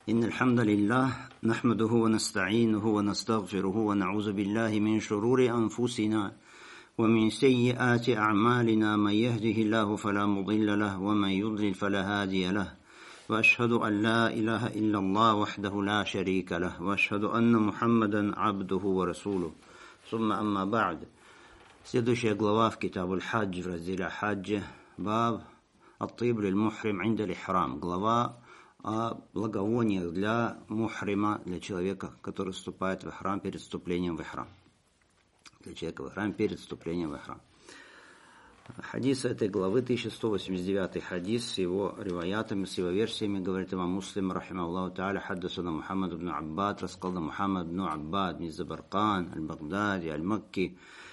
إن الحمد لله نحمده ونستعينه ونستغفره ونعوذ بالله من شرور أنفسنا ومن سيئات أعمالنا من يهده الله فلا مضل له ومن يضلل فلا هادي له وأشهد أن لا إله إلا الله وحده لا شريك له وأشهد أن محمدا عبده ورسوله ثم أما بعد. Следующая глава в Китаб аль-Хадж в разделе Хаджи, баб ат-тиб лиль-мухрим инда аль-ихрам, глава о благовониях для мухрима, для человека, который вступает в ихрам перед вступлением в ихрам. Для человека в ихрам перед вступлением в ихрам. Хадис этой главы, 1189 хадис, с его риваятами, с его версиями, говорит имам Муслим, рахимахуллаху та'аля, хаддасана Мухаммад ибн Аббад, рассказал Мухаммад ибн Аббад, из Забаркан, аль-Багдади, аль-Макки,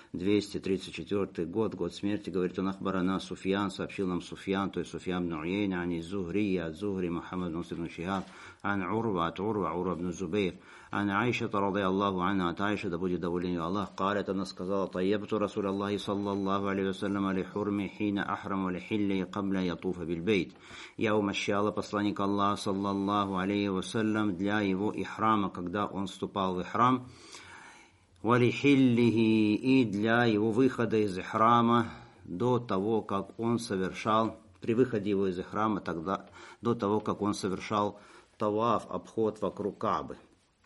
234 год смерти, говорит он, ахбарана Суфьян, сообщил нам Суфьян, то есть Суфьян ибн Уяйна, ани Зухри, от Зухри, Мухаммад ибн Шихаб, ан Урва, от Урва ибн Зубейр, ан Айша, ради Аллаху анха, от Айша, да будет доволен ее Аллах, قالت, она сказала, طيبت رسول الله صلى الله عليه وسلم لحرمي حين أحرم ولحلي قبل يطوف بالبيت. Я умощала посланника Аллаха, саллаллаху алейхи вассалям, для его ихрама, когда он вступал в ихрам, валихиллихи, и для его выхода из ихрама до того, как он совершал, при выходе его из ихрама, тогда, до того, как он совершал таваф, обход вокруг Каабы.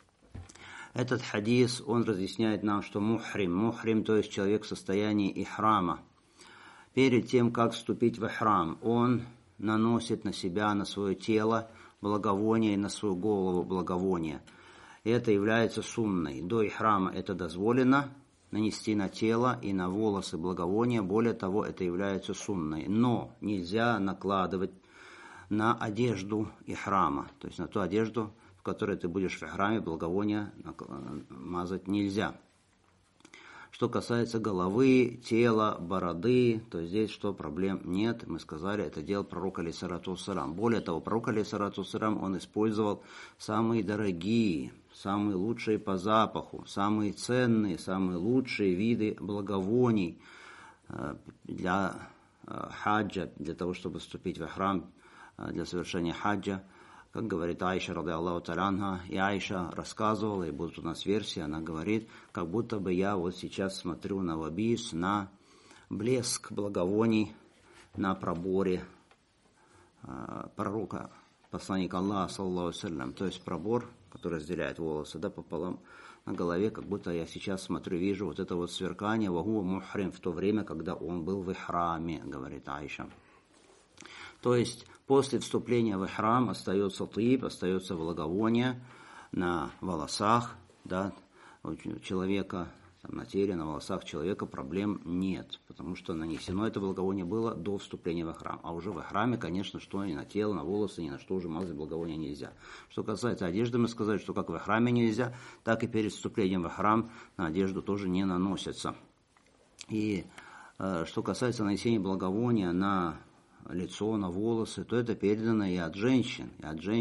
Этот хадис, он разъясняет нам, что мухрим, то есть человек в состоянии ихрама, перед тем, как вступить в ихрам, он наносит на себя, на свое тело благовоние и на свою голову благовоние. Это является сунной. До ихрама это дозволено, нанести на тело и на волосы благовония. Более того, это является сунной. Но нельзя накладывать на одежду ихрама, то есть на ту одежду, в которой ты будешь в ихраме, благовония мазать нельзя. Что касается головы, тела, бороды, то здесь что, проблем нет. Мы сказали, это дело пророка алейхиссалату вассалям. Более того, пророк алейхиссалату вассалям, он использовал самые дорогие, самые лучшие по запаху, самые ценные, самые лучшие виды благовоний для хаджа, для того, чтобы вступить в ихрам, для совершения хаджа. Как говорит Айша, ради Аллаху та'аля анха, и Айша рассказывала, и будут у нас версии, она говорит, как будто бы я вот сейчас смотрю на вабис, на блеск благовоний на проборе пророка, посланника Аллаха, саллаллаху алейхи ва саллям, то есть пробор, который разделяет волосы, да, пополам на голове, как будто я сейчас смотрю, вижу вот это вот сверкание, вагуа мухрим, в то время, когда он был в ихраме, говорит Айша. То есть после вступления в ихрам остается тиб, остается благовоние на волосах, да, у человека, там, на теле, на волосах человека проблем нет, потому что нанесено это благовоние было до вступления в ихрам. А уже в ихраме, конечно, что ни на тело, на волосы, ни на что уже мазать благовоние нельзя. Что касается одежды, мы сказали, что как в ихраме нельзя, так и перед вступлением в ихрам на одежду тоже не наносятся. И что касается нанесения благовония на лицо, на волосы, то это передано и от женщин,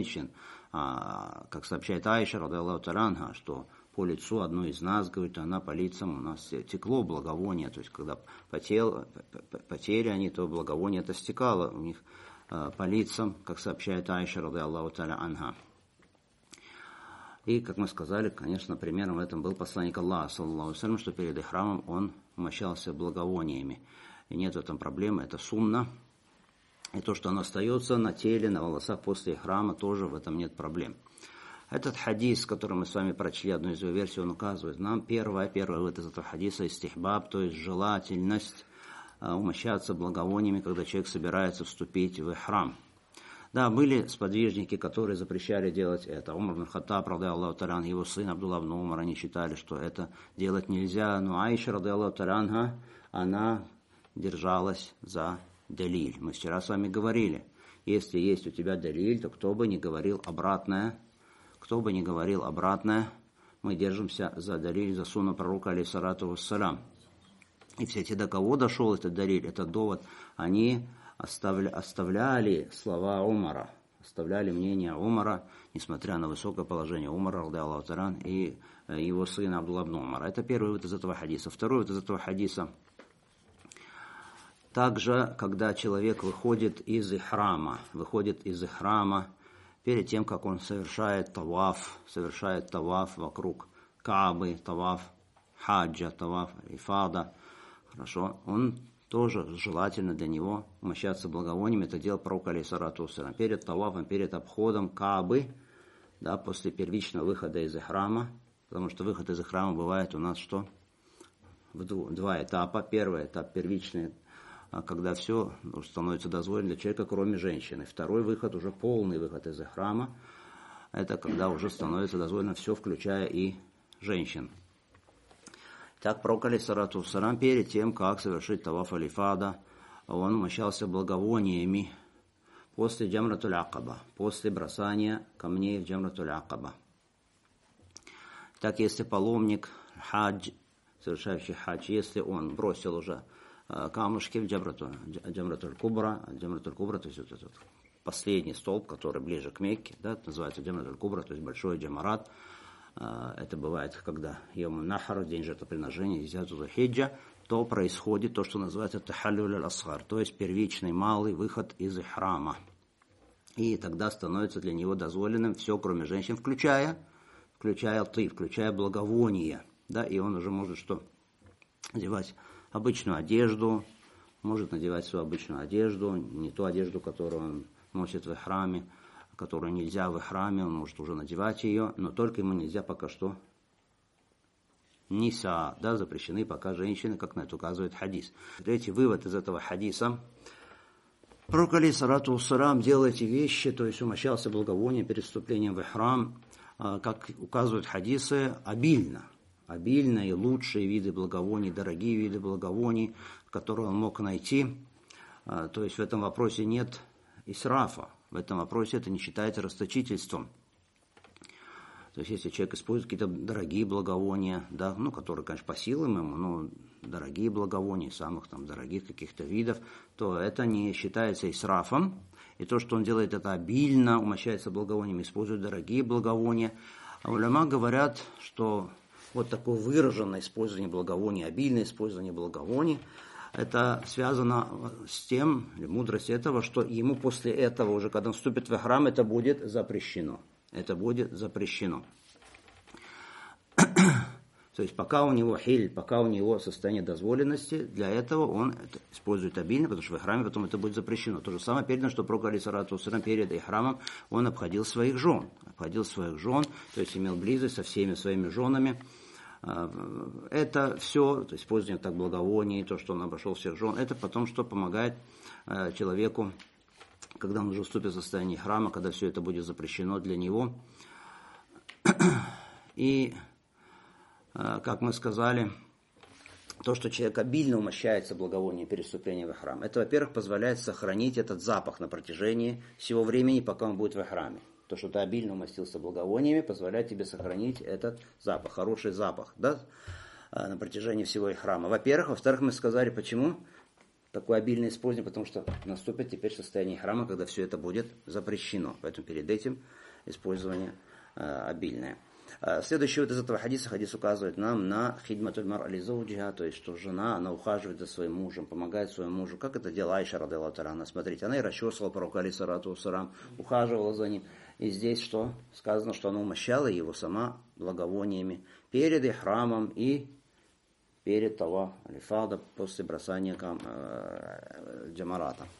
как сообщает Айша, ради Аллаху та'аля анха, что по лицу одной из нас, говорит, она по лицам у нас текло благовоние, то есть когда потели они, то благовоние это стекало у них по лицам, как сообщает Айша, ради Аллаху та'аля анха. И, как мы сказали, конечно, примером в этом был посланник Аллаха, саллаллаху алейхи ва саллям, что перед ихрамом он умощался благовониями. И нет в этом проблемы, это сунна. И то, что оно остается на теле, на волосах после ихрама, тоже в этом нет проблем. Этот хадис, который мы с вами прочли, одну из его версий, он указывает нам, первое из этого хадиса, истихбаб, то есть желательность умощаться благовониями, когда человек собирается вступить в ихрам. Да, были сподвижники, которые запрещали делать это. Умар ибн Хаттаб, ради Аллаху та'аля анху, его сын Абдулла ибн Умар, они считали, что это делать нельзя. Но Айша, ради Аллаху та'аля анха, она держалась за далиль. Мы вчера с вами говорили, если есть у тебя далиль, то кто бы ни говорил обратное, мы держимся за далиль, за сунну пророка, алейхиссалату вассалям. И все те, до кого дошел этот далиль, этот довод, они оставляли слова Умара, оставляли мнение Умара, несмотря на высокое положение Умара, ради Аллаху та'аля, и его сына Абдулла ибн Умара. Это первый вывод из этого хадиса. Второй вывод из этого хадиса. Также, когда человек выходит из ихрама перед тем, как он совершает таваф вокруг Каабы, таваф хаджа, таваф ифада, хорошо, он тоже желательно для него умощаться благовониями. Это делал пророк алейхиссалату вассалям перед тавафом, перед обходом Каабы, да, после первичного выхода из ихрама, потому что выход из ихрама бывает у нас что? В два этапа. Первый этап первичный, когда все становится дозволено для человека, кроме женщины. Второй выход, уже полный выход из ихрама, это когда уже становится дозволено все, включая и женщин. Так, пророк алейхиссалату вассалям перед тем, как совершить таваф аль-ифада, он умощался благовониями после джамратуль акаба, после бросания камней в джамратуль акаба. Так, если паломник, хадж, совершающий хадж, если он бросил уже камушки в джамратуль кубра, то есть вот этот последний столб, который ближе к Мекке, да, называется джамратуль кубра, то есть большой джамарат. Это бывает, когда Йом Нахар, день жертвоприношения, 10 Зулхиджа, то происходит то, что называется тахаллюль аль-асгар, то есть первичный малый выход из ихрама. И тогда становится для него дозволенным все, кроме женщин, включая благовония. Да, и он уже может что? Надевать обычную одежду, может надевать свою обычную одежду, не ту одежду, которую он носит в ихраме, которую нельзя в ихраме, он может уже надевать ее, но только ему нельзя пока что ниса, да, запрещены пока женщины, как на это указывает хадис. Третий вывод из этого хадиса. Пророк алейхиссалату вассалям делал эти вещи, то есть умощался благовонием перед вступлением в ихрам, как указывают хадисы, обильно и лучшие виды благовоний, дорогие виды благовоний, которые он мог найти. То есть в этом вопросе нет исрафа. В этом вопросе это не считается расточительством. То есть, если человек использует какие-то дорогие благовония, да, ну, которые, конечно, по силам ему, но дорогие благовония, самых там дорогих каких-то видов, то это не считается исрафом. И то, что он делает это обильно, умощается благовониями, использует дорогие благовония. А уляма говорят, что вот такое выраженное использование благовоний, обильное использование благовоний, это связано с тем, или мудрость этого, что ему после этого, уже когда он вступит в храм, это будет запрещено. Это будет запрещено. То есть пока у него хиль, пока у него состояние дозволенности, для этого он это использует обильно, потому что в храме потом это будет запрещено. То же самое передано, что пророк алейхиссалату вассалям перед ихрамом он обходил своих жен, то есть имел близость со всеми своими женами. Это все, то есть использование так благовоний, то, что он обошел всех жен, это потом что помогает человеку, когда он уже вступит в состояние храма, когда все это будет запрещено для него. И, как мы сказали, то, что человек обильно умощается благовонием перед вступлением в храм, это, во-первых, позволяет сохранить этот запах на протяжении всего времени, пока он будет в храме. То, что ты обильно умастился благовониями, позволяет тебе сохранить этот запах, хороший запах, да, на протяжении всего храма. Во-первых. Во-вторых, мы сказали, почему такое обильное использование, потому что наступит теперь состояние храма, когда все это будет запрещено. Поэтому перед этим использование обильное. Следующий вот из этого хадиса, хадис указывает нам на хидматуль мар али зауджиха, то есть, что жена, она ухаживает за своим мужем, помогает своему мужу. Как это делала Айша радиаллаху та'аля анха? Смотрите, она и расчесывала пророка алейхиссалату вассалям, ухаживала за ним. И здесь что? Сказано, что она умощала его сама благовониями перед ихрамом и перед таваф аль-ифада, после бросания джамарата.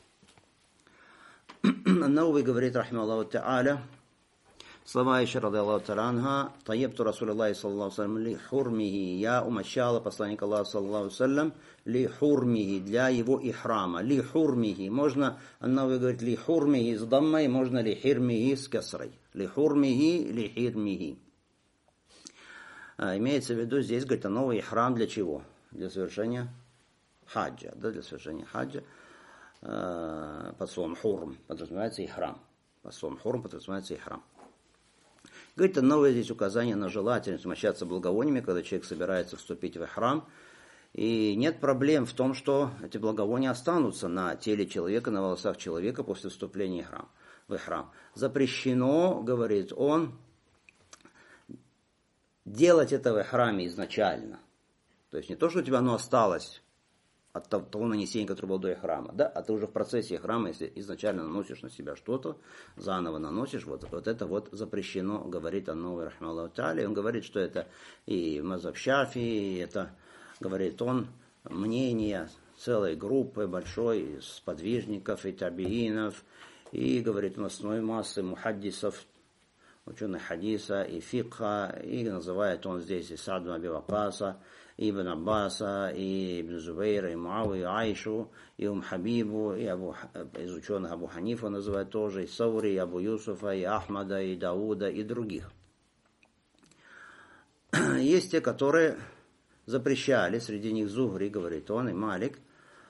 Науви говорит, рахималлаху та'аля, слова Айши радиаллаху та'аля анха, таебту Расулуллахи саллаллаху алейхи ва саллям ли хурмихи, я умощала посланника Аллаха саллаллаху алейхи ва саллям ли хурмихи, для его ихрама, ли хурмихи, можно, Науви говорит, ли хурмихи с даммой, можно ли хирмихи с касрой, ли хурмихи, ли хирмихи. Имеется в виду здесь, говорит, новый ихрам для чего? Для совершения хаджа, да, для совершения хаджа, под словом хурм подразумевается ихрам, под словом хурм подразумевается ихрам. Говорит, новое здесь указание на желательность умощаться благовониями, когда человек собирается вступить в ихрам, и нет проблем в том, что эти благовония останутся на теле человека, на волосах человека после вступления в ихрам. Запрещено, говорит он, делать это в ихраме изначально. То есть не то, что у тебя оно осталось от того нанесения, которое было до ихрама, да, а ты уже в процессе ихрама, если изначально наносишь на себя что-то, заново наносишь, вот это вот запрещено, говорит Ан-Наwaви рахимахуллаху тааля, он говорит, что это и мазхаб Шафии, это, говорит он, мнение целой группы большой сподвижников и табиинов, и, говорит, он, основной массы мухаддисов, ученых хадиса и фикха, и называет он здесь и Саад ибн Аби Ваккаса, и Ибн Аббаса, и Ибн Зубейра, и Муавию, и Айшу, и Хабибу, и из ученых Абу Ханифа называют тоже, и Саури, и Абу Юсуфа, и Ахмада, и Дауда, и других. Есть те, которые запрещали, среди них Зухри, говорит он, и Малик.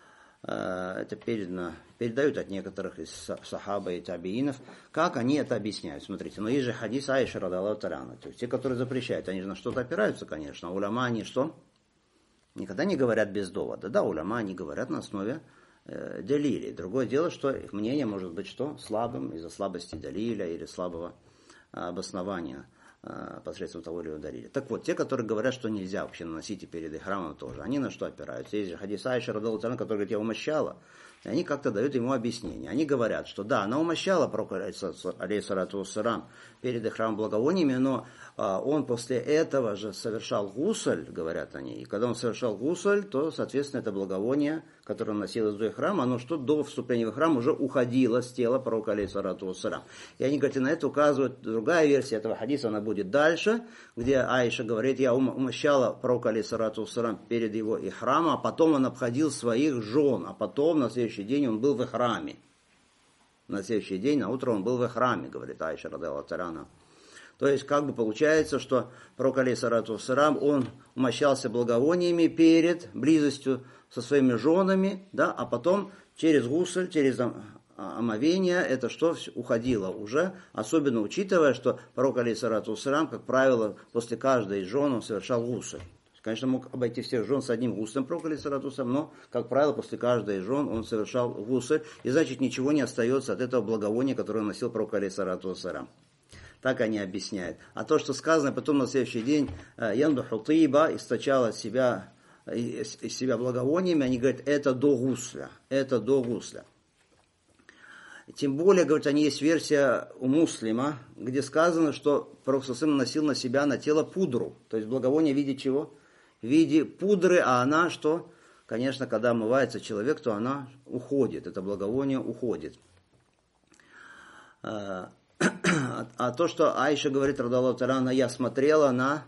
Это передают от некоторых из сахаба и табиинов, как они это объясняют. Смотрите, но есть же хадис Аиши радаллаху та'аля анха. То есть те, которые запрещают, они же на что-то опираются, конечно. Уляма они что? Никогда не говорят без довода. Да, уляма они говорят на основе далиля. Другое дело, что их мнение может быть что? Слабым из-за слабости далиля или слабого обоснования посредством того или иного далиля. Так вот, те, которые говорят, что нельзя вообще наносить и перед ихрамом тоже, они на что опираются? Есть же хадис Аиши радаллаху та'аля анха, который говорит, я умощала. И они как-то дают ему объяснение. Они говорят, что да, она умощала пророка алейхиссалату вассалам перед ихрамом благовониями, но он после этого же совершал гусль, говорят они. И когда он совершал гусль, то, соответственно, это благовоние, которое носилось до ихрама, оно что до вступления в храм уже уходило с тела пророка алейхиссалату вассалам. И они, говорят, и на это указывают другая версия этого хадиса, она будет дальше, где Аиша говорит, я умощала пророка алейхиссалату вассалам перед его ихрамом, а потом он обходил своих жен, а потом на следующий день он был в ихраме. На следующий день, на утро он был в ихраме, говорит Аиша радаллаху та'аля анха. То есть, как бы получается, что пророк алейхиссалату вассалам, он умощался благовониями перед близостью со своими женами, да, а потом через гусль, через омовение, это что уходило уже, особенно учитывая, что пророк алейхиссалату вассалам, как правило, после каждой из жен он совершал гусль. Конечно, мог обойти всех жен с одним гуслем пророк алейхиссалату вассалам, но, как правило, после каждой из жен он совершал гусль, и значит ничего не остается от этого благовония, которое носил пророк алейхиссалату вассалам. Так они объясняют. А то, что сказано потом на следующий день, Яндуху тыйба источала из себя благовониями, они говорят, это до гусля. Это до гусля. Тем более, говорят, они есть версия у Муслима, где сказано, что пророк носил на себя, на тело пудру. То есть благовоние в виде чего? В виде пудры, а она что? Конечно, когда омывается человек, то она уходит. Это благовоние уходит. А то, что Аиша говорит, радаллаху та'аля анха, я смотрела на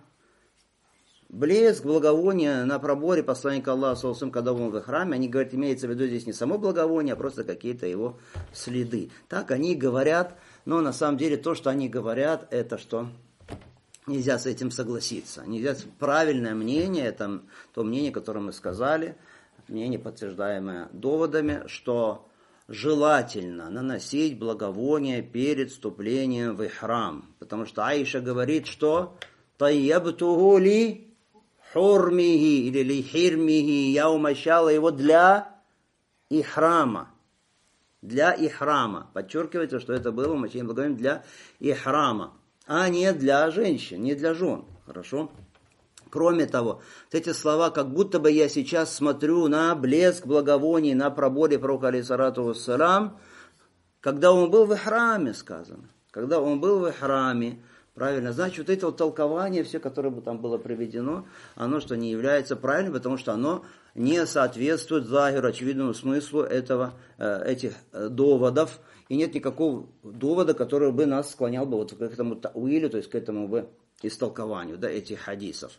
блеск благовония на проборе посланника Аллаха, когда он в ихраме, они говорят, имеется в виду здесь не само благовоние, а просто какие-то его следы. Так они говорят, но на самом деле то, что они говорят, это что? Нельзя с этим согласиться. Нельзя. Правильное мнение, это то мнение, которое мы сказали, мнение, подтверждаемое доводами, что желательно наносить благовоние перед вступлением в ихрам. Потому что Аиша говорит, что «Тайябтуху ли хурмихи» или «ли хирмихи», я умощала его для ихрама. Для ихрама. Подчеркивается, что это было умощение благовонием для ихрама, а не для женщин, не для жен. Хорошо? Кроме того, вот эти слова, как будто бы я сейчас смотрю на блеск благовоний на проборе пророка алейхиссалату вассалам, когда он был в ихраме, сказано. Когда он был в ихраме, правильно, значит, вот это вот толкование, все, которое бы там было приведено, оно что не является правильным, потому что оно не соответствует захиру, очевидному смыслу этих доводов, и нет никакого довода, который бы нас склонял бы вот к этому тауилю, то есть к этому бы истолкованию, да, этих хадисов.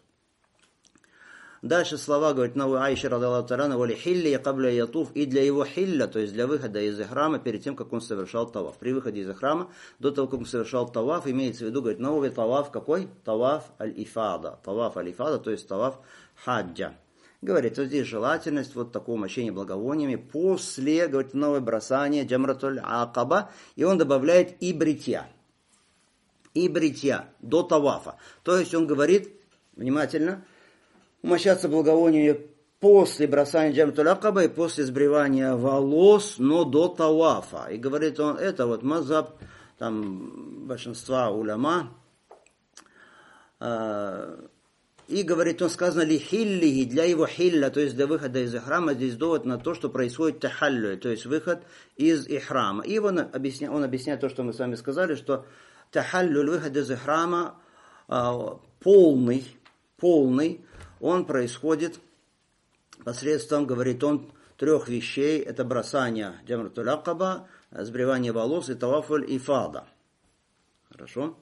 Дальше слова, говорит, Аиша радаллаху та'аля анха, «Вали хилли кабля ятуф», и для его хилля, то есть для выхода из ихрама, перед тем, как он совершал таваф. При выходе из ихрама, до того, как он совершал таваф, имеется в виду, говорит, новый таваф какой? Таваф аль-ифада. Таваф аль-ифада, то есть таваф хаджа. Говорит, вот здесь желательность вот такого мощения благовониями после, говорит, новое бросание джамратуль акаба, и он добавляет и бритья. И бритья до тавафа. То есть он говорит, внимательно, умощаться благовониями после бросания джамратуль акаба и после сбривания волос, но до тавафа. И говорит он, это вот мазхаб там большинства уляма, И, говорит, он сказано ли хиллиги, для его хилля, то есть для выхода из ихрама, здесь довод на то, что происходит тахаллю, то есть выход из ихрама. И он объясняет то, что мы с вами сказали, что тахаллю, выход из ихрама, полный, он происходит посредством, говорит он, 3 вещей. Это бросание джамратуль акаба, сбривание волос и тавафуль ифада. Хорошо?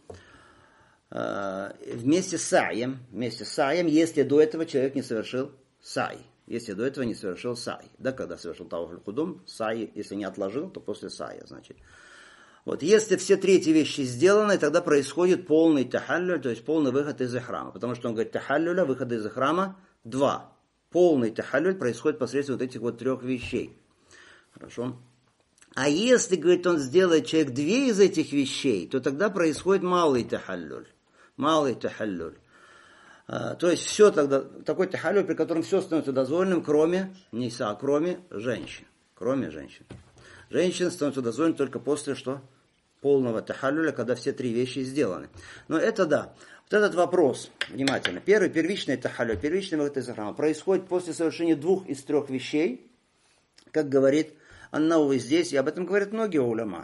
Вместе с саем, если до этого человек не совершил сай. Да, когда совершил тавафуль кудум, сай, если не отложил, то после сая, значит. Вот, если все 3 вещи сделаны, тогда происходит полный тахаллюль, то есть полный выход из ихрама. Потому что он говорит, тахаллюля, выхода из ихрама 2. Полный тахаллюль происходит посредством вот этих вот 3 вещей. Хорошо? А если, говорит, он сделает человек 2 из этих вещей, то тогда происходит малый тахаллюль. То есть все тогда, такой тахаллюль, при котором все становится дозволенным, кроме ниса, кроме женщин. Женщина становится дозволенной только после что? Полного тахаллюля, когда все 3 вещи сделаны. Но это да. Вот этот вопрос, внимательно. Первичный тахаллюль, первичный выход из ихрама происходит после совершения 2 из 3 вещей, как говорит Ан-Навави здесь, и об этом говорят многие уляма.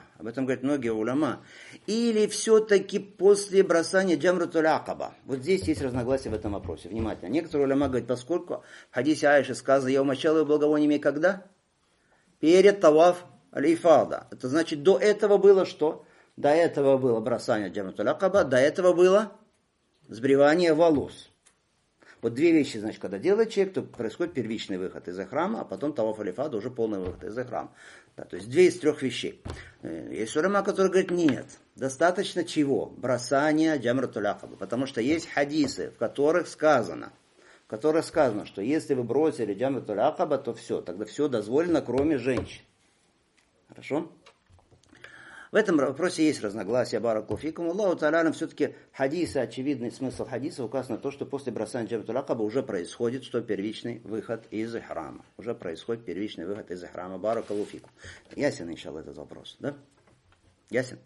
Или все-таки после бросания джамратуль акаба. Вот здесь есть разногласия в этом вопросе. Внимательно. Некоторые уляма говорят, поскольку в хадисе Аиши сказано, я умочал его благовониями когда? Перед таваф аль-ифада. Это значит, до этого было что? До этого было бросание джамратуль акаба, до этого было сбривание волос. Вот 2 вещи, значит, когда делает человек, то происходит первичный выход из ихрама, а потом таваф аль-ифада уже полный выход из ихрама. Да, то есть 2 из 3 вещей. Есть уляма, который говорит, нет, достаточно чего? Бросания джамратуль акаба. Потому что есть хадисы, в которых сказано, что если вы бросили джамратуль акаба, то все, тогда все дозволено, кроме женщин. Хорошо? В этом вопросе есть разногласия, баракаллаху фикум. Аллаху та'аля, все-таки хадисы, очевидный смысл хадиса указан на то, что после бросания джамратуль акаба уже происходит, что первичный выход из ихрама. Баракаллаху фикум. Ясен, иншаллах, этот вопрос, да? Ясен?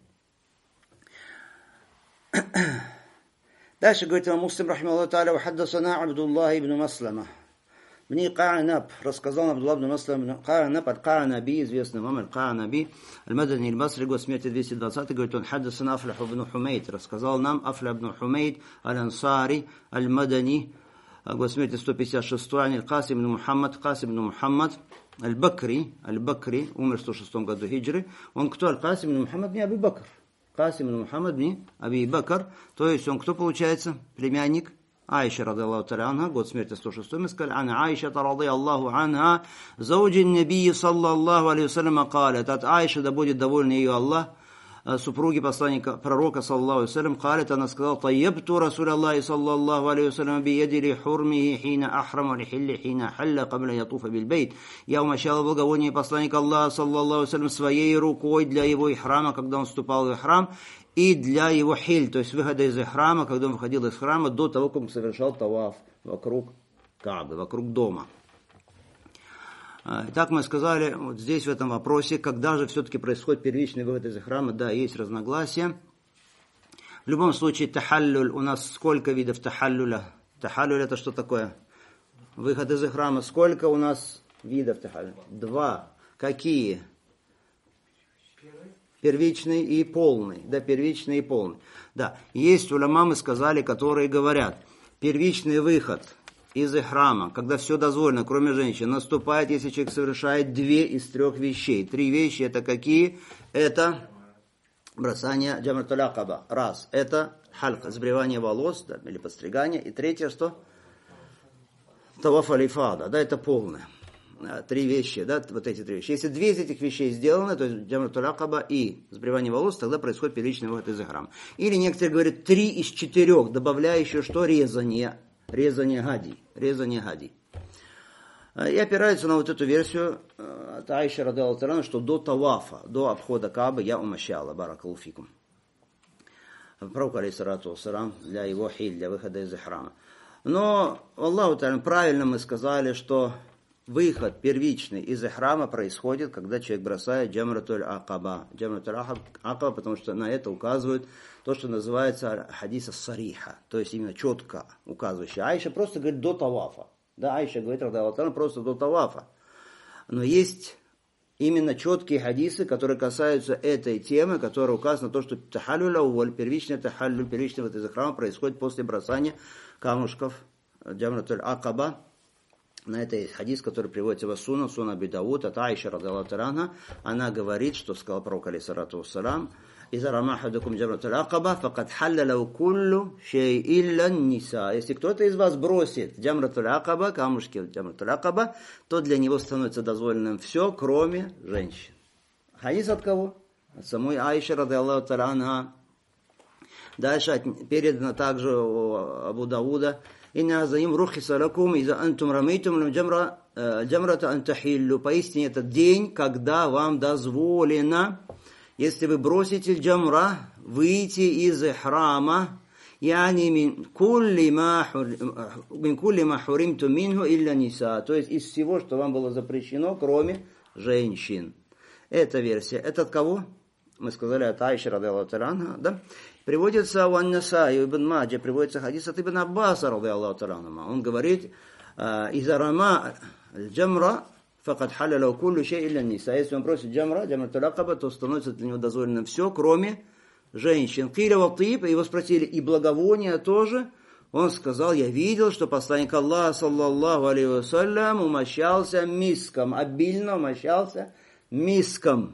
Дальше говорит имам Муслим, рахимахуллаху та'аля, вахаддасана Абдуллах ибн Маслама. Мне Ка'наб рассказал Абдуллах ибн Маслам, Ка'наб от Ка'наби, известный вам, Ка'наби, аль-Мадани аль-Басри, год смерти 220, говорит, он хаддасан Афлях ибн Хумейд, рассказал нам Афлях ибн Хумейд, аль-Ансари, аль-Мадани, год смерти 156, аль-Касим ибн Мухаммад, аль-Бакри, умер в 106 году хиджры. Он кто? Аль-Касим ибн Мухаммад не Аби Бакр. Касим ибн Мухаммад не Аби Бакр, то есть он кто получается? Племянник Аиша, ради Аллаху та'аля анха, год смерти 106, мы сказали, ана Аиша, ради Аллаху анха, зауджин набии, саллаллаху алейхи вассалям, калят, от Аиши, да будет доволен ее Аллах, супруги посланника, пророка, саллаллаху алейхи вассалям, калят, она сказала, таебту Расуль Аллахи, саллаллаху алейхи вассалям, биеди ли хурмихи, хина ахрама ли хилли, хина халля, кабля ятуфа бильбейт. Я умощала благовоние посланника Аллаха, саллаллаху алейхи вассалям, своей рукой для его ихрама, когда он вступал в ихрам, и для его хиль, то есть выхода из ихрама, когда он выходил из храма, до того, как он совершал таваф вокруг Каабы, вокруг дома. Итак, мы сказали, вот здесь в этом вопросе, когда же все-таки происходит первичный выход из храма, да, есть разногласия. В любом случае, тахаллюль, у нас сколько видов тахаллюля? Тахаллюль это что такое? Выход из храма, сколько у нас видов тахаллюля? 2. Какие? Первичный и полный. Да, первичный и полный. Да, есть уляма, мы сказали, которые говорят, первичный выход из ихрама, когда все дозволено, кроме женщин, наступает, если человек совершает 2 из 3 вещей. 3 вещи это какие? Это бросание джамратуль акаба. Раз. Это халька, сбривание волос, да, или подстригание. И 3 что? Таваф аль-ифада. Да, это полное. 3 вещи, да, вот эти 3 вещи. Если 2 из этих вещей сделаны, то есть джамратуль акаба и сбривание волос, тогда происходит первичный выход из ихрама. Или некоторые говорят 3 из 4, добавляя еще что? Резание гади. И опираются на вот эту версию от Аиши, ради Аллаху та'аля, что до тавафа, до обхода Каабы я умощала, баракаллаху фикум. Пророк, алейхиссалату вассалам, для его хиль, для выхода из ихрама. Но, Аллаху та'аля, правильно мы сказали, что выход первичный из ихрама происходит, когда человек бросает джамратуль акаба. Джамратуль акаба, потому что на это указывает то, что называется хадис ас-сариха, то есть именно четко указывающий. Айша просто говорит до тавафа. Да, Айша говорит, просто до тавафа. Но есть именно четкие хадисы, которые касаются этой темы, которые указаны на то, что тахаллюль аувваль, первичный выход из ихрама происходит после бросания камушков джамратуль акаба. На это есть хадис, который приводится в Сунан Аби Дауд, от Аиши радхиаллаху анха. Она говорит, что сказал пророк алейхиссалату вассалам: «Иза рама ахадукум джамратуль акаба, факад халля лау куллю шей илля ниса». Если кто-то из вас бросит джамратуль акаба, камушки джамратуль акаба, то для него становится дозволенным все, кроме женщин. Хадис от кого? От самой Аиши радхиаллаху анха. Дальше передано также у Абу Дауда: «Инна заим рухиса лакум, иза антум рамейтум джамрата антахиллю». Поистине этот день, когда вам дозволено, если вы бросите джамра, выйти из ихрама, яни мин кулли ма хуримту минху илля ниса, то есть из всего, что вам было запрещено, кроме женщин. Эта версия. Это от кого? Мы сказали от Аиши радхиаллаху анха, да? Приводится у Ан-Насаи, у Ибн Маджа, приводится хадис от Ибн Аббаса радхиаллаху анху. Он говорит: «Иза рама джамра, факад халля лау куллю шей илля ниса». Если он просит джамратуль акаба, то становится для него дозволенным все, кроме женщин. Киля ва тиб, его спросили, и благовония тоже? Он сказал: «Я видел, что посланник Аллаха, саллаллаху алейхи вассалям, умощался миском, обильно умощался миском».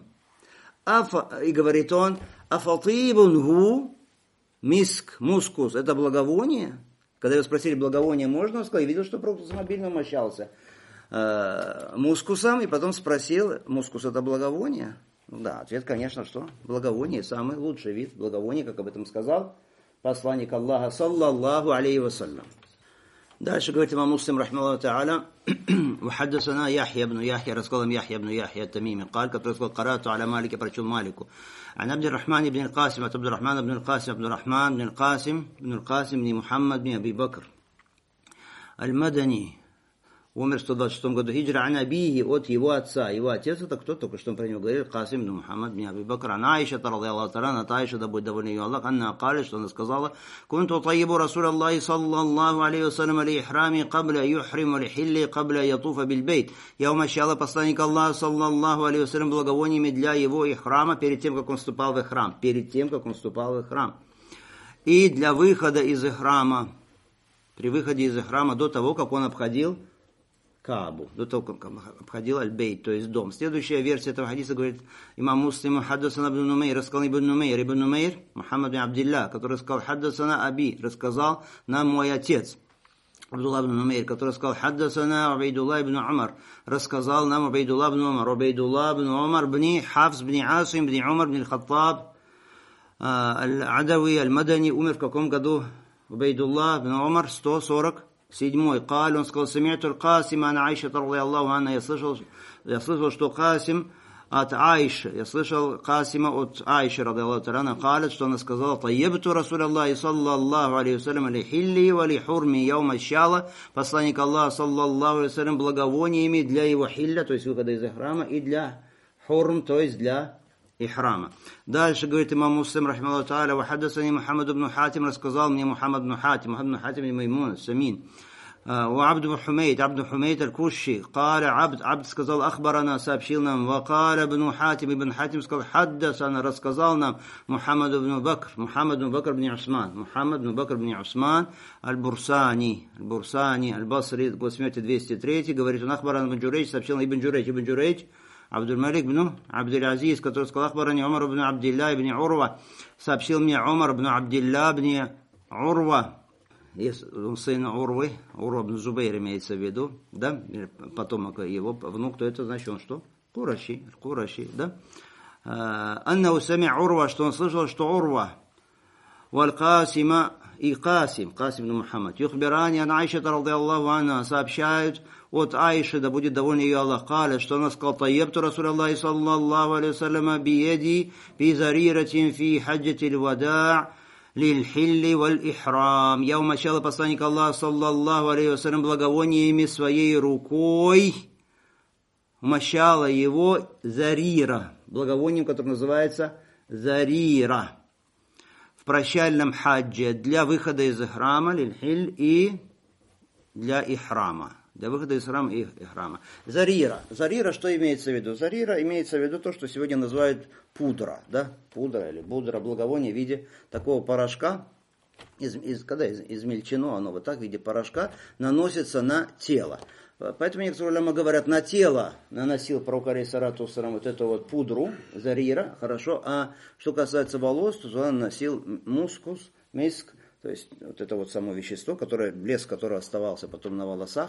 И говорит он: «Афатибун гу». Миск, мускус, это благовоние. Когда его спросили, благовоние можно, он сказал: «Я видел, что просто мобильно умощался мускусом». И потом спросил: мускус это благовоние? Да, ответ, конечно, что благовоние, самый лучший вид благовония, как об этом сказал посланник Аллаха, саллаллаху алейхи вассалям. Дальше говорит имам Муслим рахимахуллаху та'аля: «Вахаддасана Яхья ибн Яхья», рассказал им Яхья ибн Яхья ат-Тамими, который сказал: «Карату аля Малике», прочел Малику. عن عبد الرحمن بن القاسم عبد الرحمن بن القاسم بن محمد بن أبي بكر المدني, умер в 126 году хиджра, ан абихи, от его отца. Его отец это кто? Только что мы про него говорили: Касим бин Мухаммад бин Аби Бакр. Ан Аиша радхиаллаху анха, от Аиша, да будет доволен ее Аллах, анна кали, что она сказала: «Кунту таyyибу Расулаллахи саллаллаху алейхи вассалям ли ихрами кабля юхриму ли хилли кабля ятуфа биль бейт». Я умощала посланника Аллаха саллаллаху алейхи вассалям благовониями для его ихрама перед тем, как он вступал в ихрам. И для выхода из ихрама, при выходе из ихрама, до того, как он обходил Каабу, до того, как обходил Аль-Бейт, то есть дом. Следующая версия этого хадиса говорит имам Муслим: «Хаддасана ибн Нумейр», рассказал ибн Нумейр, Мухаммад бин Абдилля, который сказал: «Хаддасана Аби», рассказал нам мой отец. Абдулла ибн Нумейр, который сказал: «Хаддасана Убайдулла ибн Умар», рассказал нам Убайдулла ибн Умар, бни Хафс, бни Асим, бни Умар, бни Аль-Хаттаб, Аль-Адави, Аль-Мадани. Умер в каком году Убайдулла ибн Умар? 147-й. Каль, он сказал: «Сами'ту аль-Касима ан Аиша радхиаллаху анха». Я слышал, что Касим от Аиши, я слышал Касима от Аиши радхиаллаху анха, калит, что она сказала: «Таyyибту Расулаллахи саллаллаху алейхи вассалям ли хилли ва ли хурми яума щала». Посланник Аллаха саллаллаху алейхи вассалям благовониями для его хилля, то есть выхода из ихрама, и для хурм, то есть для ихрама. Дальше говорит имам Муслим рахимахуллаху та'аля: «Вахаддасани Мухаммад ибн Хатим», рассказал мне Мухаммад ибн Хатим и Маймун Самин. وعبد حميد الكوشي قال عبد сказал: أخبرنا, сообщил нам. وقال ابن حاتم сказал: حدثنا, рассказал нам Мухаммад ибн Бакр бн Усман аль-Бурсани аль-Басри, год смерти 203, говорит он: أخبرنا ибн Джурейдж, сообщил ибн Джурейдж Абдуль-Малик ибн Абдуль-Азиз, который сказал: «Ахбарани Умар ибн Абдилля ибн Урва», сообщил мне Умар ибн Абдилля ибн Урва, он сын Урвы, Урва ибн Зубейр имеется в виду, да, потомок его, внук, то это значит он что? Кураши, да. Аннаху сами'а Урва, что он слышал, что Урва, валь-Касима, и Касим ибн Мухаммад, юхбирани ан Аиша радхиаллаху анха, сообщают от Аиши, да будет доволен ее Аллах, калит, что она сказала: «Таyyибту Расулаллахи саллаллаху алейхи вассалям биеди фи зариратин фи хаджатил вада' лиль хилли валь ихрам». Я умощала посланника Аллаха саллаллаху алейхи вассалям благовониями своей рукой умощала его зарира, благовонием, которое называется зарира, в прощальном хаджи для выхода из ихрама, лиль-хиль, и для ихрама. Для выхода из храма и ихрама. Зарира. Зарира, что имеется в виду? Зарира имеется в виду то, что сегодня называют пудра. Да? Пудра или будра, благовоние в виде такого порошка. Когда измельчено оно вот так, в виде порошка, наносится на тело. Поэтому некоторые уляма говорят, на тело наносил пророк алейхиссалату вассалям вот эту вот пудру, зарира, хорошо. А что касается волос, то он носил мускус, миск, то есть вот это вот само вещество, которое, блеск которого оставался потом на волосах.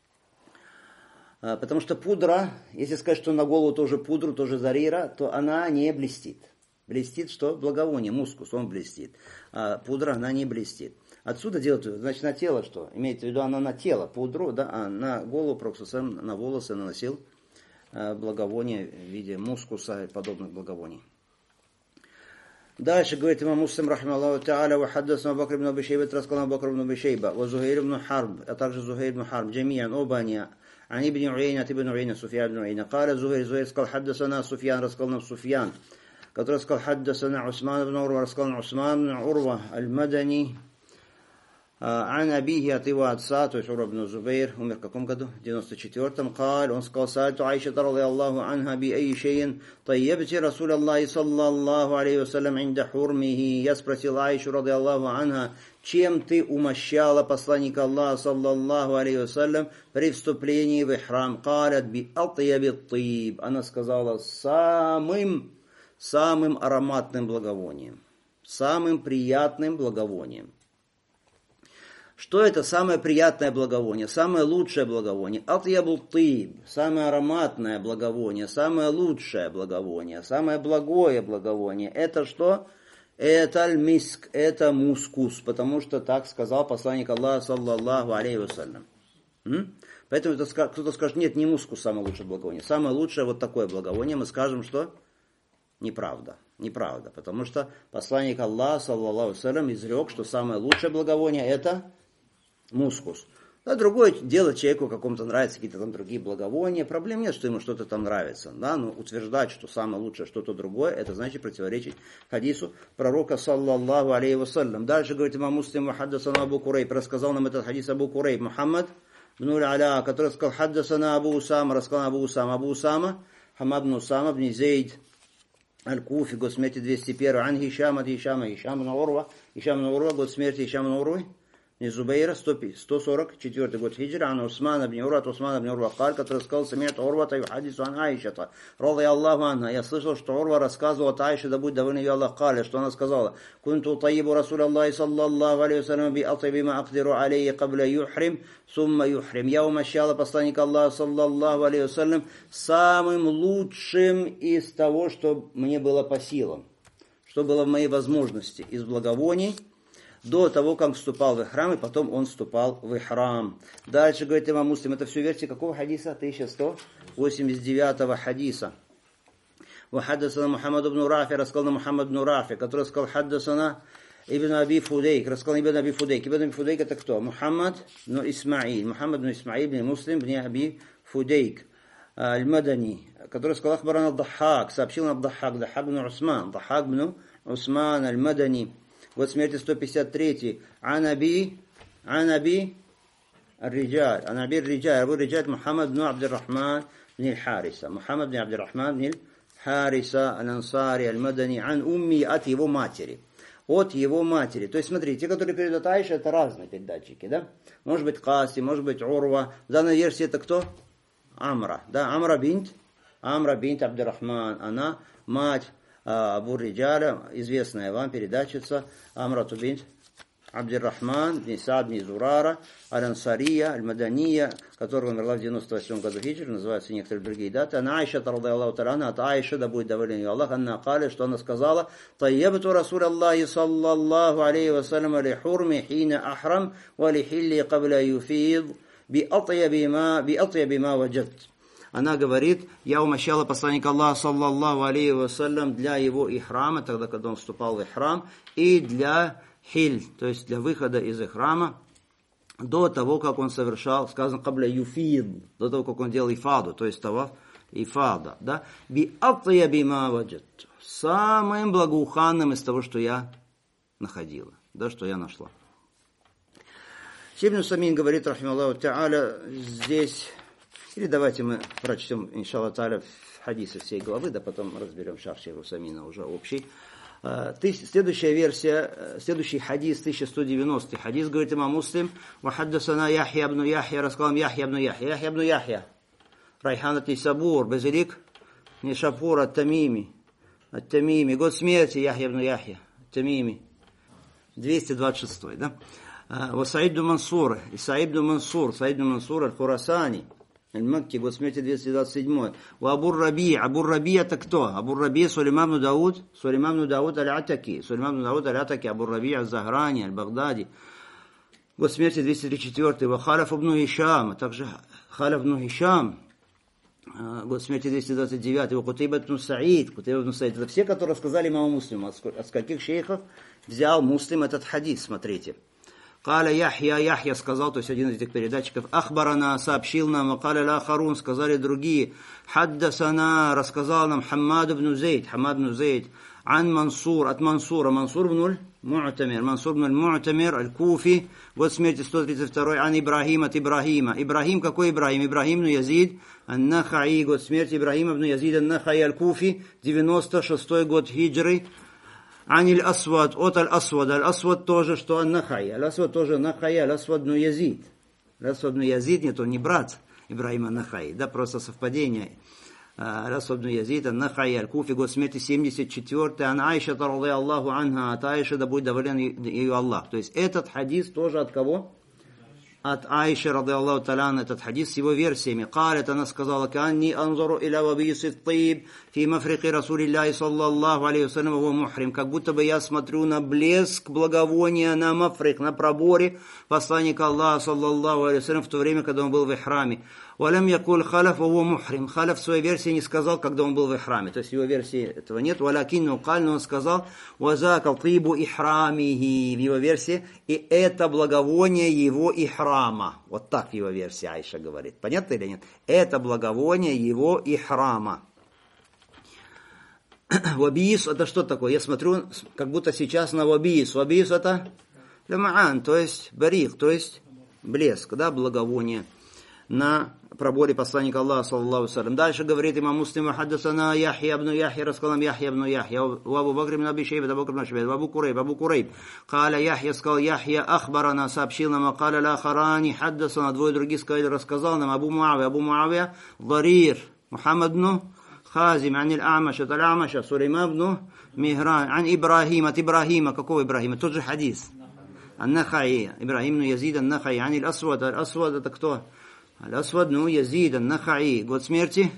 Потому что пудра, если сказать, что на голову тоже пудру, тоже зарира, то она не блестит. Блестит что? Благовоние, мускус, он блестит. А пудра, она не блестит. Отсюда делают, значит, на тело что? Имеется в виду, она на тело, пудру, да, а на голову, проксусом, на волосы наносил благовоние в виде мускуса и подобных благовоний. Дальше говорит имам Муслим, рахмаллаху та'аля, ва хаддасна Абу Бакр ибн Аби Шейба, рассказал Абу Бакр ибн Аби Шейба, ва Зухайр ибн Харб, а также Зухайр ибн Харб, джамиян, оба они, عن ابن عيينة ابن عيينة سفيان بن عيينة قال زهير قال حدثنا سفيان رسقنا سفيان قال حدثنا عثمان بن عروة رسقنا عثمان بن عروة المدني عن أبيه أطيوا отца, то есть Ура ибн Зубейр, умер в каком году? В 94-м. قال, он сказал, سألت عائشة رضي الله عنها بأي شيء طيبت رسول الله صلى الله عليه وسلم عند حرمه. Я спросил Аишу رضي الله عنها, чем ты умощала посланника Аллаха саллаллаху алейхи вассалям при вступлении в ихрам? قالت بأطيب الطيب. Она сказала самым ароматным благовонием, самым приятным благовонием. Что это самое приятное благовоние, самое лучшее благовоние? Атьябул тиб, самое ароматное благовоние, самое лучшее благовоние, самое благое благовоние. Это что? Это аль-миск, это мускус, потому что так сказал посланник Аллаха, саллаллаху алейхи вассалям. Поэтому кто-то скажет, нет, не мускус самое лучшее благовоние. Самое лучшее вот такое благовоние, мы скажем, что неправда, потому что посланник Аллаха, саллаллаху алейхи вассалям, изрек, что самое лучшее благовоние это мускус. А другое дело, человеку какому-то нравятся какие-то там другие благовония. Проблем нет, что ему что-то там нравится. Да? Но утверждать, что самое лучшее что-то другое, это значит противоречить хадису пророка, саллаллаху алейхи вассалям. Дальше говорит имам Муслим, хаддасана Абу Курейб. Рассказал нам этот хадис Абу Курейб. Мухаммад бн Аля, который сказал, хаддасана Абу Усама, рассказал Абу Усама. Абу Усама, Хамад бн Усама бн Зейд Аль-Куфи, год смерти 201. Ан Хишам, от Хишама, Хишам бн Урва, год смерти Хишам бн Урвы. Зубейра, 144 год хиджра, ан Усман ибн Урва, который сказал, сами'ат Урвата юхадису ан Аишата, рады Аллаху анха. Я слышал, что Урва рассказывал от Аиши, да будет доволен ее Аллах, каля, что она сказала, кунту таибу Расул Аллахи саллаллаху алейхи вассалям би атиби ма aqdiru алейхи кабля юхрим, сумма юхрим. Я умощала посланника Аллаха саллаллаху алейхи вассалям самым лучшим из того, что мне было по силам, что было в моей возможности из благовоний, до того, как вступал в ихрам, и потом он вступал в ихрам. Дальше говорит имам Муслим, это все версия какого хадиса? 1189 хадиса. وحدثنا محمد بن رافع, рассказал Мухаммад бн Рафи, который сказал, حدثنا ибн Аби Фудейк, рассказал ибн Аби Фудейк. Ибн Аби Фудейк это кто? Мухаммад бн Исмаиль бн Муслим бн Аби Фудейк аль-Мадани, который сказал, ахбарана Дахак, сообщил нам Дахак бн Усман аль-Мадани, год смерти 153. Анаби Риджаль Мухаммад бн Абдир-Рахман бн Хариса. Мухаммад бн Абдир-Рахман бн Хариса аль-Ансари аль-Мадани ан умми, от его матери. От его матери. То есть, смотрите, те, которые передают Аиша, это разные передатчики, да? Может быть Каси, может быть Урва. В данной версии это кто? Амра. Да, Амра бинт Абдир-Рахман. Она мать Абу Риджаля, известная вам передатчица Амрату бинт Абдир-Рахман, бин Саад бин Зурара, Аль-Ансария, Аль-Мадания, которая умерла в 98 году хиджры, называются некоторые другие даты. Она Аиша, рады Аллаху та'аля, от Аиши, да будет доволен ее Аллах, она кали, что она сказала, «Таyyабту Расул Аллахи саллаллаху алейхи вассалям ли хурми хина ахрам, ва ли хилли кабля юфид, би атьяби ма ваджад». Она говорит, я умощала посланника Аллаха, саллаллаху алейхи вассалям, для его ихрама, тогда, когда он вступал в ихрам, и для хиль, то есть для выхода из ихрама, до того, как он совершал, сказано, кабля юфид, до того, как он делал ифаду, то есть таваф ифада, да, би атьяби ма ваджадту, самым благоуханным из того, что я находила, да, что я нашла. Ибн Усаймин говорит, рахималлаху та'аля, здесь, или давайте мы прочтем, иншаллах та'аля, хадисы всей главы, да потом разберем шарх Ибн Усаймина уже общий. Следующая версия, следующий хадис, 1190 хадис, говорит имам Муслим, «Вахаддасана Яхья ибн Яхья», рассказал Яхья ибн Яхья. Яхья ибн Яхья, Райхан ат-Нисабур, Базилик, Нишапур ат-Тамими, год смерти Яхья ибн Яхья, ат-Тамими, 226, да? Саид ибн Мансур, Саид ибн Мансур аль-Хурасани, Аль-Макки, год смерти 227. Абу Раби, это кто? Абу Раби Сулейман ибн Дауд аль-Атаки, Абу Раби аль-Захрани, аль-Багдади, год смерти 234. Халаф ибн Хишам, также Халаф ибн Хишам, год смерти 229. Кутайба ибн Саид, это все, которые сказали имаму Муслиму. От скольких шейхов взял Муслим этот хадис, смотрите. Каля Яхья сказал, то есть один из этих передатчиков, Ахбарана сообщил нам, Каля ля-Харун, сказали другие, Хаддасана рассказал нам Хаммад ибн Зейд, Ан Мансур, от Мансура, Мансур ибн аль-Му'тамир, аль-Куфи, год смерти 132, Ан Ибрахим, от Ибрахима. Ибрахим, какой Ибрахим? Ибрахим ибн Язид, ан-Нахаи, год смерти Ибрахим ибн Язид, ан-Нахаи, аль-Куфи, 96 год хиджры. Аниль Асвад, от Аль-Асвад. Аль-Асвад тоже, что Ан-Нахай. Аль-Асвад тоже Нахай, Аль-Асвад ибн Язид. Аль-Асвад ибн Язид, нет, он не брат Ибрахима Нахай, да, просто совпадение. Аль-Асвад ибн Язид, Ан-Нахай, Аль-Куфи, год смерти 74-й. Ан Айша, рады Аллаху анха, от Айши, да будет доволен ее Аллах. То есть этот хадис тоже от кого? От Айши, рады Аллаху талян, этот хадис с его версиями. Калет, она сказала, «Канни анзару иля вабиси т-тайб фи мафрики Расулиллахи саллаллаху алейхи вассалям ва мухрим». Как будто бы я смотрю на блеск благовония, на мафрик, на проборе посланника Аллаха саллаллаху алейхи вассалям в то время, когда он был в ихраме. «Валям якуль халяф ва мухрим». Халяф в своей версии не сказал, когда он был в ихраме. То есть в его версии этого нет. «Валякинну каль», но он сказал, «Вазака тибу ихрамихи». В его версии, и это благовоние его ихрама. Вот так в его версии Айша говорит. Понятно или нет? Это благовоние его ихрама. Вабиис, это что такое? Я смотрю, как будто сейчас на вабиис. Вабиис это лямаан, то есть барих, то есть блеск, да, благовоние на проборе посланника Аллаха саллаллаху алейхи ва саллям. Дальше говорит имам Муслим, хаддасана Яхья ибн Яхья, рассказал Яхья ибн Яхья, Абу Бакр ибн Аби Шейба, Абу Бакр ибн Шейба, Абу Курейб. Каля Яхья, сказал Яхья, ахбарана, сообщил нам, каля ля-Харани, хаддасана, двое других сказали, рассказал нам Абу Муавия, Дарир, Мухаммад ибн Хазим, ан Аль-Амаш, от Аль-Амаша, Сулейман ибн Мигран, ан Ибрахима, от Ибрахима, какого Ибрахима? Тот же хадис. Ан-Нахаи, Ибрахим ибн Язид, Ан-Нахаи, ан Аль-Асвад, Аль-Асвад это кто? Аль-Асвад, Язид, Ан-Нахаи, год смерти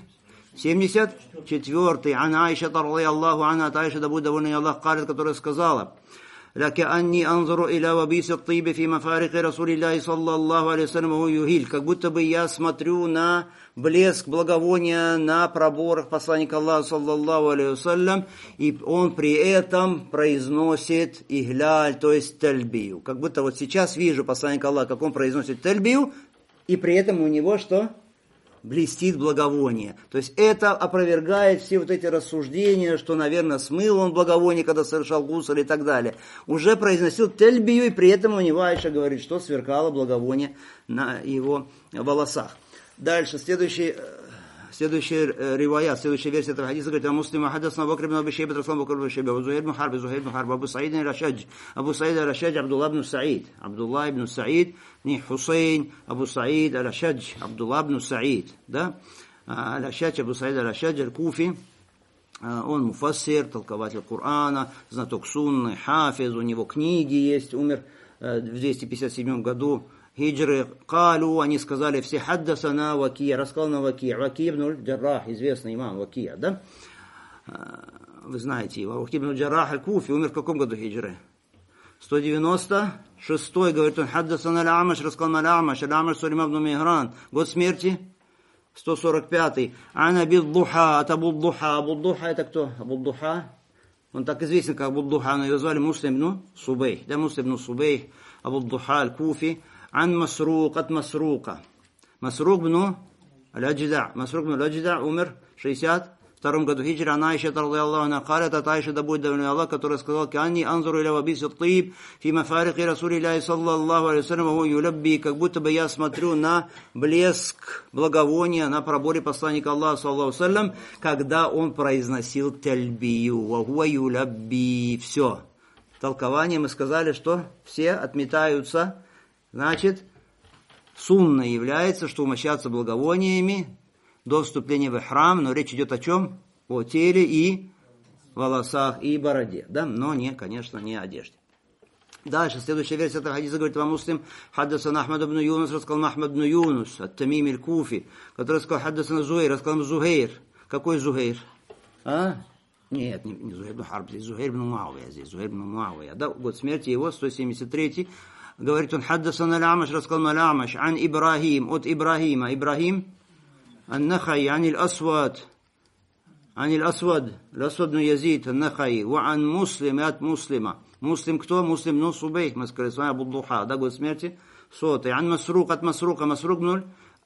74-й. Ан Айша, рады Аллаху анха, от Айша, да будет довольна Аллах, которая сказала, «Лакаанни анзуру иля вабиси т-тайби фи мафарики Расулиллахи саллаллаху алейхи вассалям ва юхиль». Как будто бы я смотрю на блеск благовония на проборах посланника Аллаха саллаллаху алейхи вассалям, и он при этом произносит ихляль, то есть тальбию. Как будто вот сейчас вижу посланника Аллаха, как он произносит тальбию, и при этом у него что? Блестит благовоние. То есть это опровергает все вот эти рассуждения, что, наверное, смыл он благовоние, когда совершал гусуль и так далее. Уже произносил тельбию, и при этом у него Айша говорит, что сверкало благовоние на его волосах. Дальше, следующий ривая, следующая версия этого хадиса говорит, Муслима хаддасна Бакр ибн Аби Шейба, Раслан Бакр ибн Шейба, Зухайр ибн Харб, Абу Саид аль-Ашадж, Абдулла ибн Саид, не Хусейн, Абу Саид аль-Ашадж, Абдулла ибн Саид, да, аль-Ашадж, Абу Саид аль-Ашадж, аль-Куфи, он муфассир, толкователь Корана, знаток сунны, хафиз, у него книги есть, умер в 257 году, хиджры, калу, они сказали все, хаддасана Вакия, рассказал на Вакия, Вакия ибн аль-Джаррах, известный имам Вакия, да? Вы знаете его, Вакия ибн аль-Джаррах аль-Куфи, умер в каком году хиджры? 196-й, говорит он, хаддасана Аль-Амаш, рассказал на Аль-Амаш Сулейман ибн Мигран, год смерти 145-й, ан Аби-д-Духа, от Абу-д-Духа, Абу-д-Духа это кто? Абу-д-Духа, он так известен, как Абу-д-Духа, но его звали Муслим ибн Субейх, да, Муслим ибн Субейх, Абу-д-Духа аль-Куфи, عن مسروق مسروق بن Аль-Аджда'. Масрук бн Аль-Аджда' умер в 62 году хиджры. Ан Айша радиллаху анха قالت, от Айши, да будет довольна Аллах, который сказал: «Каанни анзуру иля вабис ат-тиб фи мафарихи Расулиллахи саллаллаху алейхи вассалям ва хуа юлабби», как будто бы я смотрю на блеск благовония на проборе посланника Аллаха саллаллаху алейхи вассалям, когда он произносил тальбию. Ва хуа юлабби. Все. Толкование мы сказали, что все отметаются. Значит, сунна является, что умощаться благовониями до вступления в ихрам, но речь идет о чем? О теле и волосах и бороде, да, но не, конечно, не о одежде. Дальше, следующая версия этого хадиса говорит: «Ва Муслим хаддасана Ахмад ибн Юнус, рассказал Ахмад ибн Юнус, ат-Тамими аль-Куфи, который сказал хаддасана Зухайр, рассказал Зухайр». Какой Зухайр? Нет, не Зухайр ибн Харб, здесь Зухайр ибн Муавия, да, год смерти его, 173-й. Говорит он: «Хаддасана аль-Амаш, рассказал аль-Амаш, ан Ибрахим, от Ибрахима, Ибрахим, ан-Нахай, ан аль-Асвад, الأسود بن يزيد النخعي وعن مسلم от Муслима. Муслим кто? Муслим бн Субейх, мы сказали с вами, Абу Духа, да, год смерти 100-й. Ан Масрук от Масрука, Масрук бн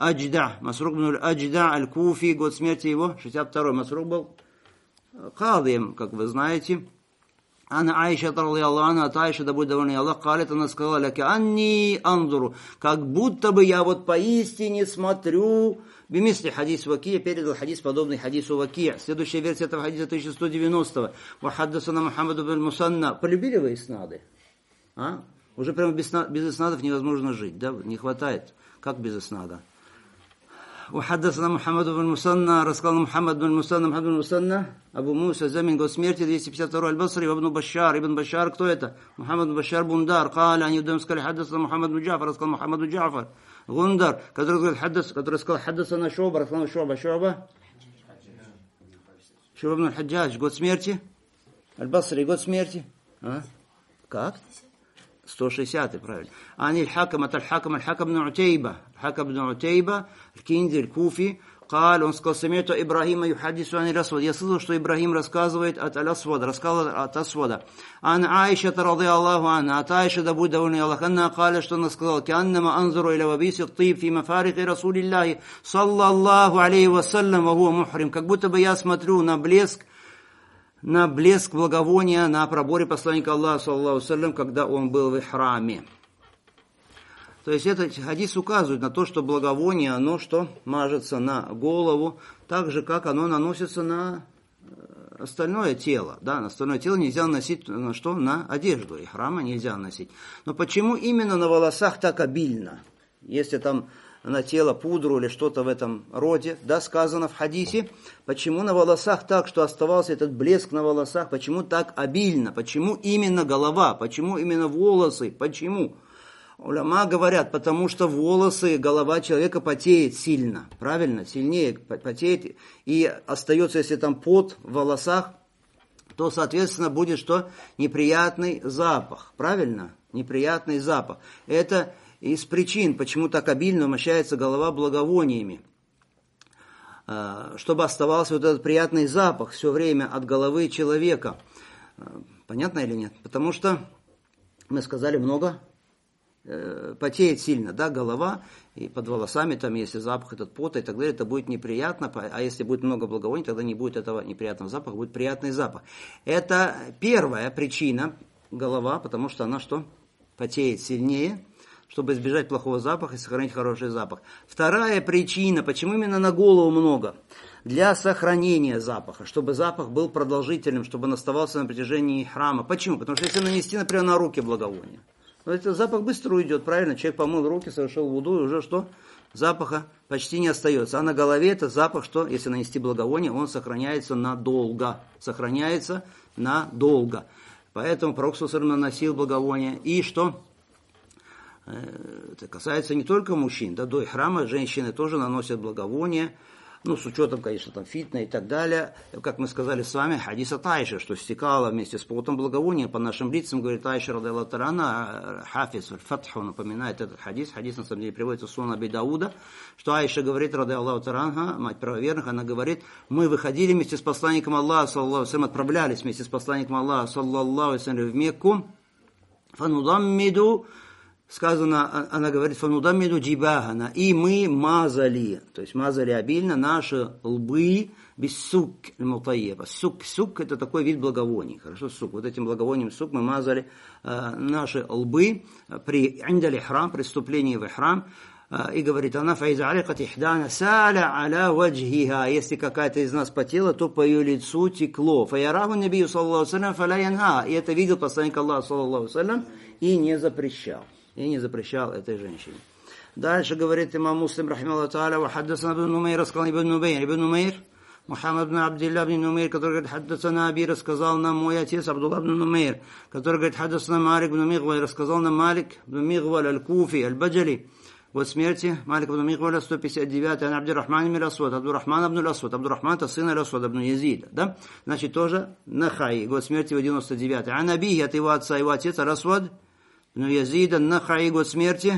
Аль-Аджда' аль-Куфи, год смерти его 62-й. Масрук был кадием, как вы знаете. Ана Айша радиллаху анха, от Айши, да будет довольна Аллах, قالت, она сказала: «Ляки анни анзуру», как будто бы я вот поистине смотрю. Бимисли хадис Вакия, передал хадис, подобный хадису Вакия. Следующая версия этого хадиса 1190-го. Вахаддасана Мухаммад ибн Мусанна. Полюбили вы иснады? Уже прямо без иснадов невозможно жить, да? Не хватает. Как без иснада? Вахаддасана Мухаммад ибн Мусанна, рассказал Мухаммад ибн Мусанна, Абу Муса, Замин, год смерти 252 аль-Басри, Ибн Башар. Ибн Башар, кто это? Мухаммад ибн Башар Бундар. Каля, они удобно сказали: «Хаддасана Мухаммад ибн Джафар», рассказал Мухаммад ибн Джафар Гундар, который сказал: «Хаддасана Шуба», рассказал Шуба ибн Аль-Хаджадж, год смерти. Аль-Басри, год смерти. Как? 160-й, правильно. Ани аль-Хакам, от аль-Хакам бн Утейба, аль-Кинди, аль-Куфи, он сказал: «Самиту Ибрахима юхаддису ан аль-Асвад». Я слышал, что Ибрахим рассказывает от аль-Асвада, рассказал от Асвада. Ан Айша радиллаху анха, от Айши, да будет довольна Аллах, анна каля, что она сказала: «Кааннама анзуру иля вабис ат-тиб фи мафарихи Расулиллахи саллаллаху алейхи вассалям ва хуа мухрим», как будто бы я смотрю на блеск благовония на проборе посланника Аллаха саллаллаху алейхи вассалям, когда он был в ихраме. То есть этот хадис указывает на то, что благовоние, оно что? Мажется на голову, так же, как оно наносится на остальное тело. Да, на остальное тело нельзя носить на что? На одежду. Ихрама нельзя носить. Но почему именно на волосах так обильно? Если там на тело пудру или что-то в этом роде, да, сказано в хадисе, почему на волосах так, что оставался этот блеск на волосах, почему так обильно, почему именно голова, почему именно волосы, почему? Уляма говорят, потому что волосы, голова человека потеет сильно, правильно, сильнее потеет, и остается, если там пот в волосах, то, соответственно, будет что? Неприятный запах, правильно? Неприятный запах. Это из причин, почему так обильно умощается голова благовониями. Чтобы оставался вот этот приятный запах все время от головы человека. Понятно или нет? Потому что, мы сказали, много потеет сильно, да, голова, и под волосами, там, если запах этот пота и так далее, это будет неприятно, а если будет много благовоний, тогда не будет этого неприятного запаха, будет приятный запах. Это первая причина, голова, потому что она что? Потеет сильнее, чтобы избежать плохого запаха и сохранить хороший запах. Вторая причина, почему именно на голову много? Для сохранения запаха, чтобы запах был продолжительным, чтобы он оставался на протяжении храма. Почему? Потому что если нанести, например, на руки благовония, этот запах быстро уйдет, правильно? Человек помыл руки, совершил вуду, и уже что? Запаха почти не остается. А на голове это запах, что, если нанести благовоние, он сохраняется надолго. Сохраняется надолго. Поэтому пророк ﷺ наносил благовоние. И что? Это касается не только мужчин. Да, до ихрама женщины тоже наносят благовоние. Ну, с учетом, конечно, там фитна и так далее. Как мы сказали с вами, хадис от Айши, что стекало вместе с потом благовония по нашим лицам, говорит Айша, радиллаху анха, хафиз аль-Фатху напоминает этот хадис. Хадис, на самом деле, приводится в Сунан Аби Дауда, что Айша говорит, радиллаху анха, мать правоверных, она говорит: мы выходили вместе с посланником Аллаха, саллаллаху алейхи ва саллям, отправлялись вместе с посланником Аллаха, саллаллаху алейхи ва саллям, в Мекку, фанудаммиду сказано, она говорит, фанудаммиду джибахана, и мы мазали, то есть мазали обильно наши лбы без сук мутайеба. Сук это такой вид благовоний, хорошо, сук. Вот этим благовонием сук мы мазали наши лбы при индаль ихрам, при вступлении в ихрам. И говорит она, фаиза аликат ихдана саля аля ваджхиха, если какая-то из нас потела, то по ее лицу текло. Фаяраху набию саллаллаху алейхи ва саллям фаля янха, и это видел посланник Аллаха саллаллаху алейхи ва саллям и не запрещал. И не запрещал этой женщине. Дальше говорит имам Муслим, рахимахуллаху тааля, ва хаддасана ибн Нумейр, рассказал ибн Нумейр, Мухаммад ибн Абдилля ибн Нумейр, который говорит, хаддасана Аби, рассказал нам мой отец Абдулла ибн Нумейр, который говорит, хаддасана Малик ибн Мигваль, рассказал нам Малик ибн Мигваль, аль-Куфи, аль-Баджали. Год смерти Малик ибн Мигваля, 159, ан Абдуррахман ибн Асвад, Абдуррахман ибн Асвад, Абдуррахман это сын Асвад ибн Язида, да? Значит, тоже Нахай, год смерти его 99. Ан Абихи, от его отца, его отец Асвад ибн Язида, Нахай, год смерти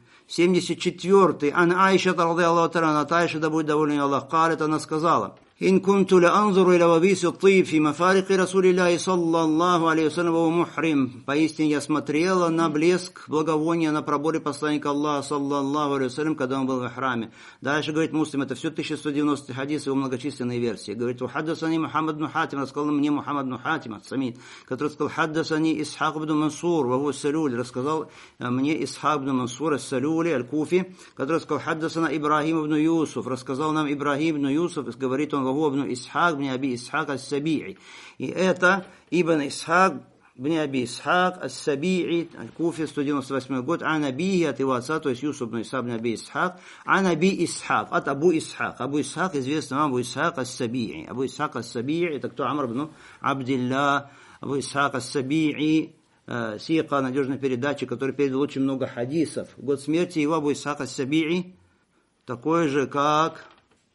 74. Ан Айша, радиаллаху та'аля, от Айши, да будет доволен Аллах, калит, она сказала, إن كنت لأنظر إلى وبيس الطيب في مفارق رسول الله صلى الله عليه وسلم وهو محرم. Поистине я смотрела на блеск благовония на проборе посланника Аллаха саллаллаху алейхи вассалям, когда он был в ихраме. Дальше говорит Муслим, это все 1190 хадис, его многочисленные версии. Говорит, хаддасани Мухаммад бн Хатим, рассказал мне Мухаммад бн Хатим, ат-Самид, который сказал, хаддасани Исхак бн Мансур, ваху ас-Салюли, рассказал мне Исхак бн Мансур ас-Салюли, аль-Куфи, который сказал, хаддасана Ибрахим бн Юсуф, рассказал нам Ибрахим бн Юсуф, говорит он, ваху ибн Исхак бн Аби Исхак ас-Саби'i. И это Ибн Исхак бн Аби Исхак ас-Саби'i, аль-Куфи, 198 год, ан Абихи, от его отца, то есть Юсуф бн Исхак бн Аби Исхак, ан Аби Исхак, от Абу Исхак. Абу Исхак, известный вам Абу Исхак ас-Саби'i. Абу Исхак ас-Саби'i, это кто? Амр бн Абдилля, Абу Исхак ас-Саби'i, сика, надежный передатчик, который передал очень много хадисов. Год смерти его Абу Исхак ас-Саби'i, такой же, как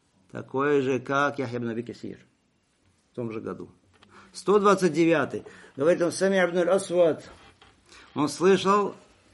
Яхья ибн Аби Касир в том же году. 129. Говорит он, Сами ибн аль-Асвад, он слышал,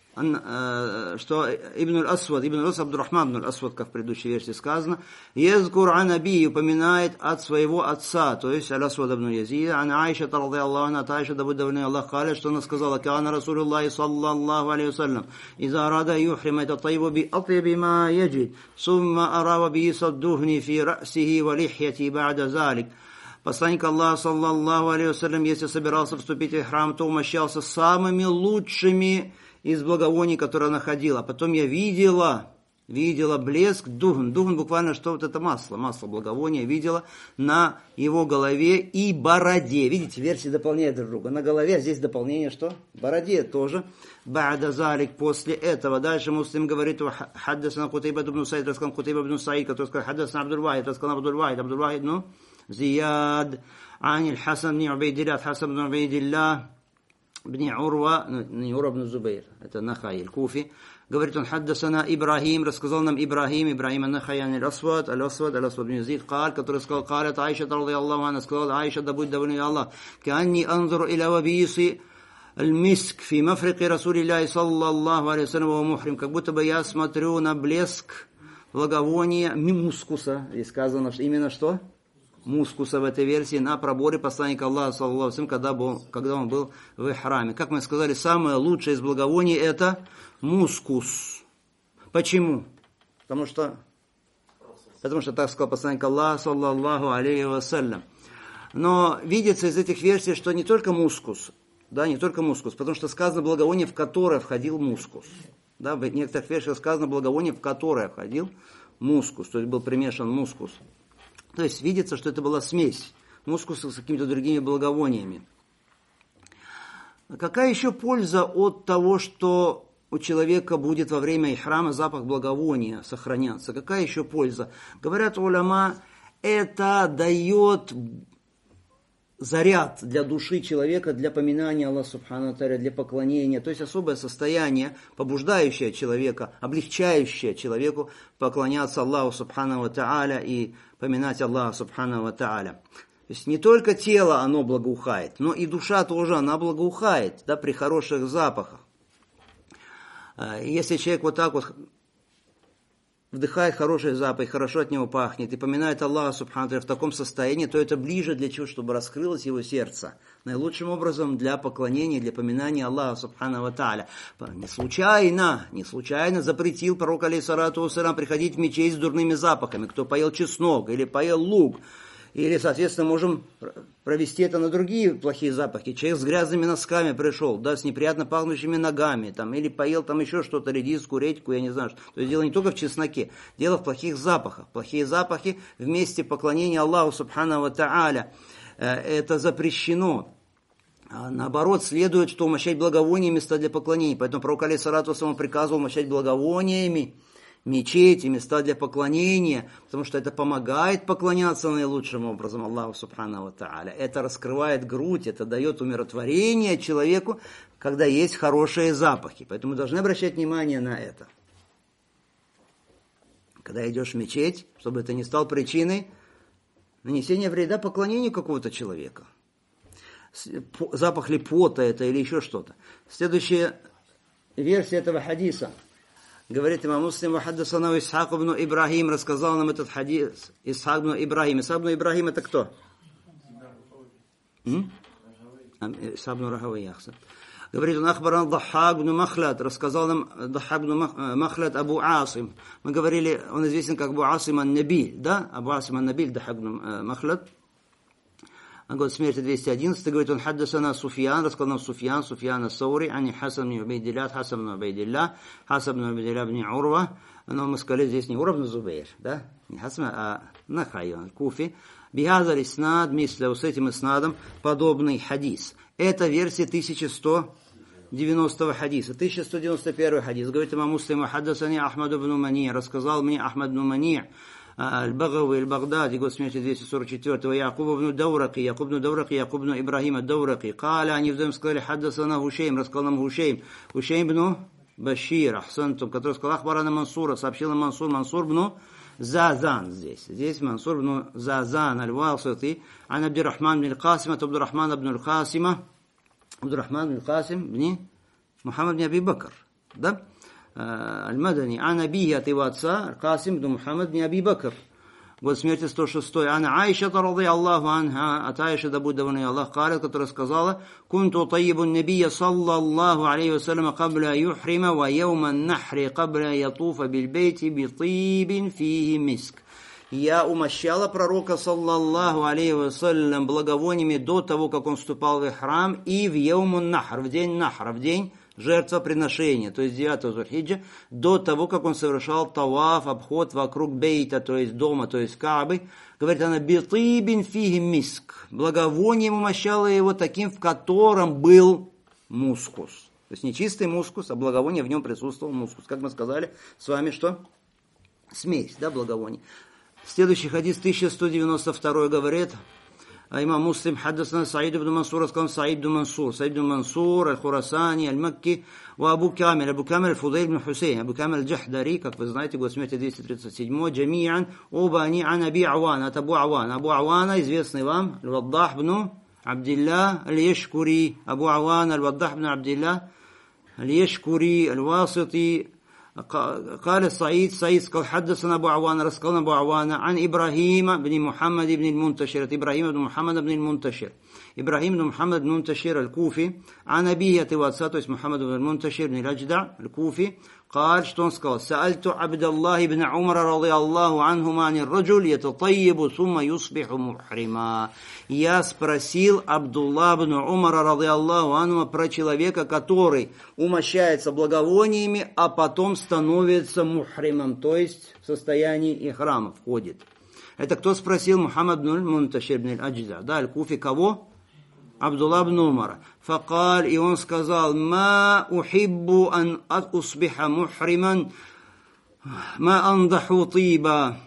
что Ибн аль-Асвад, Абдуррахман ибн аль-Асвад, как в предыдущей версии сказано, Езкур ан Аби, упоминает от своего отца, то есть аль-Асвад ибн Язид, ан Айша, радиаллаху анха, Айша, да будет доволен Аллах, что она сказала, кана Расулуллахи саллаллаху алейхи вассалям, иза арада юхрима это тайбу би атиби ма яджид, сумма арава би саддухни фи расихи ва лихьяти ба'да залик. Посланник Аллаха, саллаллаху алейхи вассалям, если собирался вступить в храм, то умощался самыми лучшими из благовоний, которые она ходила. Потом я видела блеск, дугн буквально что вот это масло благовония, видела на его голове и бороде. Видите, версии дополняют друг друга. На голове, а здесь дополнение что? Бороде тоже. Ба'да залик, после этого. Дальше Муслим говорит, хаддасана Кутайба ибн Саид, рассказал Кутайба ибн Саид, который сказал, хаддасана Абдуль-Вахид, рассказал Абдуль-Вахид, Зияд, Аниль Хасан бн Убайдилля, Хасан бн Убайдилля, бн Урва, не Урва бн Зубейр, это Нахай, аль-Куфи. Говорит он, хаддасана Ибрахим, рассказал нам Ибрахим ан-Нахай, аль-Асвад бн Язид, который сказал, калят Айша, радиаллаху анха, сказал Айша, да будет доволен Аллах, каанни анзуру иля вабиси аль-миск фи мафрики Расулиллахи саллаллаху алейхи вассалям ва мухрим, как будто бы я смотрю на блеск благовония мускуса. И сказано, что именно что? Мускуса в этой версии на проборе посланника Аллаха, саллаллаху алейхи вассалям, когда он был в храме. Как мы сказали, самое лучшее из благовоний это мускус. Почему? Потому что так сказал посланник Аллаха, саллаллаху алейхи вассалям. Но видится из этих версий, что не только мускус, потому что сказано благовоние, в которое входил мускус. Да, в некоторых версиях сказано благовоние, в которое входил мускус, то есть был примешан мускус. То есть видится, что это была смесь мускуса с какими-то другими благовониями. Какая еще польза от того, что у человека будет во время ихрама запах благовония сохраняться? Какая еще польза? Говорят уляма, это дает заряд для души человека, для поминания Аллаха субхану ва тааля, для поклонения, то есть особое состояние, побуждающее человека, облегчающее человеку поклоняться Аллаху субхану ва тааля и поминать Аллаха субхану ва тааля. То есть не только тело оно благоухает, но и душа тоже она благоухает, да, при хороших запахах. Если человек вот так вот вдыхает хороший запах, хорошо от него пахнет, и поминает Аллаха Субхану ва Тааля в таком состоянии, то это ближе для чего? Чтобы раскрылось его сердце. Наилучшим образом для поклонения, для поминания Аллаха Субхану ва Тааля. Не случайно запретил пророк алейхиссалату вассалям приходить в мечеть с дурными запахами. Кто поел чеснок или поел лук. Или, соответственно, можем провести это на другие плохие запахи. Человек с грязными носками пришел, да, с неприятно пахнущими ногами, там, или поел там еще что-то, редиску, редьку, я не знаю. То есть дело не только в чесноке, дело в плохих запахах. Плохие запахи вместе поклонения Аллаху Субхану ва Тааля. Это запрещено. Наоборот, следует, что умощать благовониями места для поклонения. Поэтому пророк алейхиссалату вассалям приказывал умощать благовониями мечети, места для поклонения, потому что это помогает поклоняться наилучшим образом Аллаху Субхану ва Тааля. Это раскрывает грудь, это дает умиротворение человеку, когда есть хорошие запахи. Поэтому мы должны обращать внимание на это. Когда идешь в мечеть, чтобы это не стало причиной нанесения вреда поклонению какого-то человека. Запах ли пота это или еще что-то. Следующая версия этого хадиса. Говорит имам Муслим: «Вахаддасана Исхак ибн Ибрахим», рассказал нам этот хадис. Исхак ибн Ибрахим. Исхак ибн Ибрахим это кто? Исхак ибн Рахавай. Говорит он: «Ахбаран Даххак ибн Махлад», рассказал нам Даххак ибн Махлад Абу Асим. Мы говорили, он известен как Абу Асим ан-Набиль, да? Абу Асим ан-Набиль, Даххак ибн Махлад. Год смерти 211, говорит он: «Хаддасана Суфьян», рассказал нам Суфьян ас-Саури, ани Хасан ибн Убайдилlah, Хасан ибн Убайдилlah ибн Урва, но мы сказали здесь не Урва ибн Зубейр, да? Не Хасан, а Нахай, Куфи. Бихазар иснад, мисля, с этим иснадом подобный хадис. Это версия 1190 хадиса. 1191 хадис. Говорит имам Муслим: «Хаддасани Ахмад ибн Мани», рассказал мне Ахмад ибн Мани, Аль-Багави, Аль-Багдади, год смерти 244-го, Якуб ибн Даурақи, Якуб ибн Ибрахим ад-Даурақи. Каля, они вдвоем сказали: «Хаддасана Хушейм», рассказал нам Хушейм ибн Башир, Ахсантум, который сказал: «Ахбарана Мансура», сообщил нам Мансур ибн Зазан здесь Мансур ибн Зазан аль-Васити, ан Абдуррахман ибн Аль-Касим, от Абдуррахман ибн Аль-Касим ибн Мухаммад ибн Аби Бакр, да? Аль-Мадани, ан Абихи, от его отца, Касим ибн Мухаммад ибн Аби Бакр. Год смерти 106. Ан Аиша, ради Аллаху анха, от Аиши, да будет довольна Аллах, которая сказала: «Кунту таyyibun набия саллаллаху алейхи вассалям кабля юхрима ва яуман нахри кабля ятуфа бильбейти битибин фихи миск». Я умощала пророка саллаллаху алейхи вассалям благовониями до того, как он вступал в храм, и в яумун нахр, в день нахра, в день жертвоприношения, то есть 9 Зульхиджа, до того, как он совершал таваф, обход вокруг бейта, то есть дома, то есть Каабы. Говорит она: «Битибин фиги миск». Благовонием умощала его таким, в котором был мускус. То есть не чистый мускус, а благовоние, в нем присутствовал мускус. Как мы сказали с вами, что? Смесь, да, благовоний. Следующий хадис 1192 говорит: имам Муслим: «Хаддасана Саид ибн Мансур», рассказал Саид ибн Мансур аль-Хурасани, аль-Макки, ва Абу Камиль аль-Фудайл ибн Хусейн, Абу Камиль аль-Джахдари, как вы знаете, год смерти 237, джами'ан, оба они ан Аби Авана, от Абу Авана. Абу Авана, известный вам, аль-Ваддах ибн Абдилlah аль-Яшкури, Абу Авана аль-Ваддах ибн Абдилlah аль-Яшкури, аль-Васити. قال سعيد قال حدثنا أبو عوانة، رسقنا أبو عوانة عن إبراهيم بن محمد بن المنتشر، إبراهيم بن محمد بن المنتشر، إبراهيم بن محمد بن المنتشر الكوفي، عن أبيه واتساته اسمه محمد بن المنتشر بن الأجدع الكوفي. قال что он сказал: سألت عبد الله بن عمر رضي الله عنهما عن الرجل يتطيب ثم يصبح محرما. Я спросил Абдулла бн Умара رضي الله عنهما про человека, который умощается благовониями, а потом становится мухримом, то есть в состоянии ихрама входит. Это кто спросил? Мухаммад бн Мунташир бн аль-Аджда, да, аль-Куфи. Кого? Абдулла бн Умара. Факаль, и он сказал: «Ма ухиббу ан усбиха мухриман, ма андаху тиба,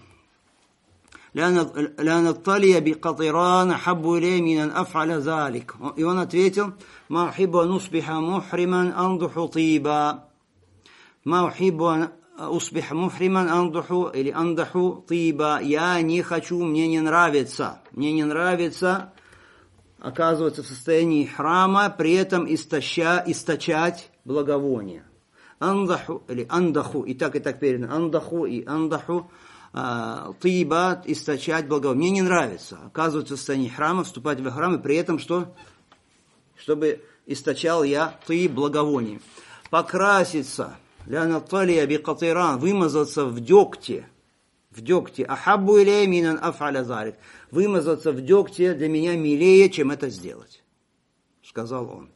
ляна талия би катиран, хаббу илей мин ан аф'аля залик». И он ответил: «Ма ухиббу ан усбиха мухриман, андаху тиба». «Ма ухиббу ан усбиха мухриман, андаху» или «андаху тиба». Я не хочу, мне не нравится оказываться в состоянии храма, при этом источать благовония. андаху или андаху, и так передано, андаху и андаху, тиба, источать благовоние. Мне не нравится, оказывается, в состоянии храма, вступать в храм, и при этом что? Чтобы источал я тиб, благовоние. Покраситься, лянаталия бикатиран, вымазаться в дегте, ахаббу илей минан аф'аля залик, вымазаться в дегте для меня милее, чем это сделать, сказал он.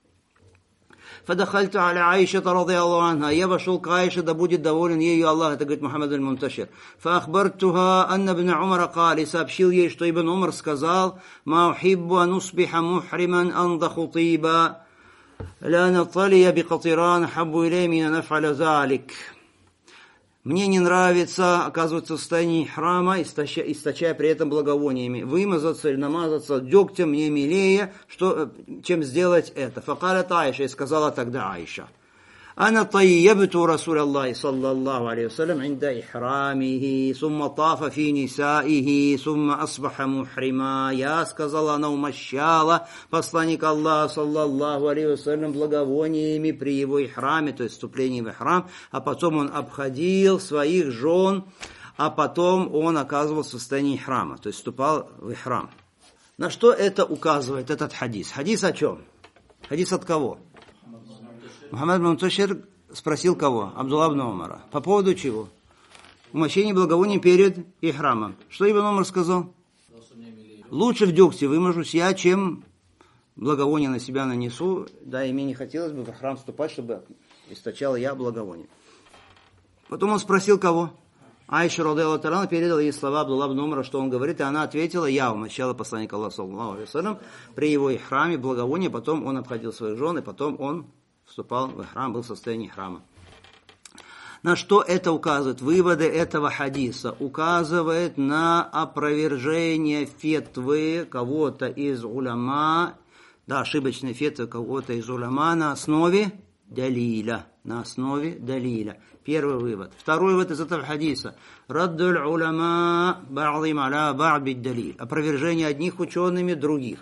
فدخلت على عائشة رضي الله عنها. Я вошел к Аише, да будет доволен ею Аллах, это говорит Мухаммад аль-Мунташир. فأخبرتها أن ابن عمر قال, и сообщил ей, что Ибн Умар сказал, ما أحب أن أصبح محرما أنضخ طيبا لا نطلي بقطران أحب إلي من أن أفعل ذلك. Мне не нравится, оказывается, в состоянии храма, источая при этом благовониями. Вымазаться или намазаться дегтем мне милее, чем сделать это. Факалят Аиша, и сказала тогда Аиша. أنا طيبت رسول الله صلى الله عليه وسلم عند إحرامه ثم طاف في نسائه ثم أصبح محرما. Я, сказала, она умощала посланника Аллаха саллаллаху алейхи вассалям благовониями при его ихраме, то есть вступлении в ихрам, а потом он обходил своих жен, а потом он оказывался в состоянии ихрама, то есть вступал в ихрам. На что это указывает этот хадис? Хадис о чем? Хадис от кого? Мухаммад аль-Мунташир спросил кого? Абдулла ибн Умара. По поводу чего? Умощение благовоний перед ихрамом. Что Ибн Умар сказал? Лучше в дегте вымажусь я, чем благовоние на себя нанесу. Да, и мне не хотелось бы в храм вступать, чтобы источал я благовоние. Потом он спросил кого? Аиша радиаллаху та'аля передала ей слова Абдулла ибн Умара, что он говорит, и она ответила, я умощала посланника Аллаха саллаллаху алейхи вассалям при его ихраме благовоние, потом он обходил своих жен, и потом он вступал в храм, был в состоянии храма. На что это указывает? Выводы этого хадиса указывает на опровержение фетвы кого-то из уляма, да, ошибочной фетвы кого-то из уляма на основе далиля. Первый вывод. Второй вывод из этого хадиса. Раддуль уляма ба'дим аля ба'д бид-далиль. Опровержение одних учеными других.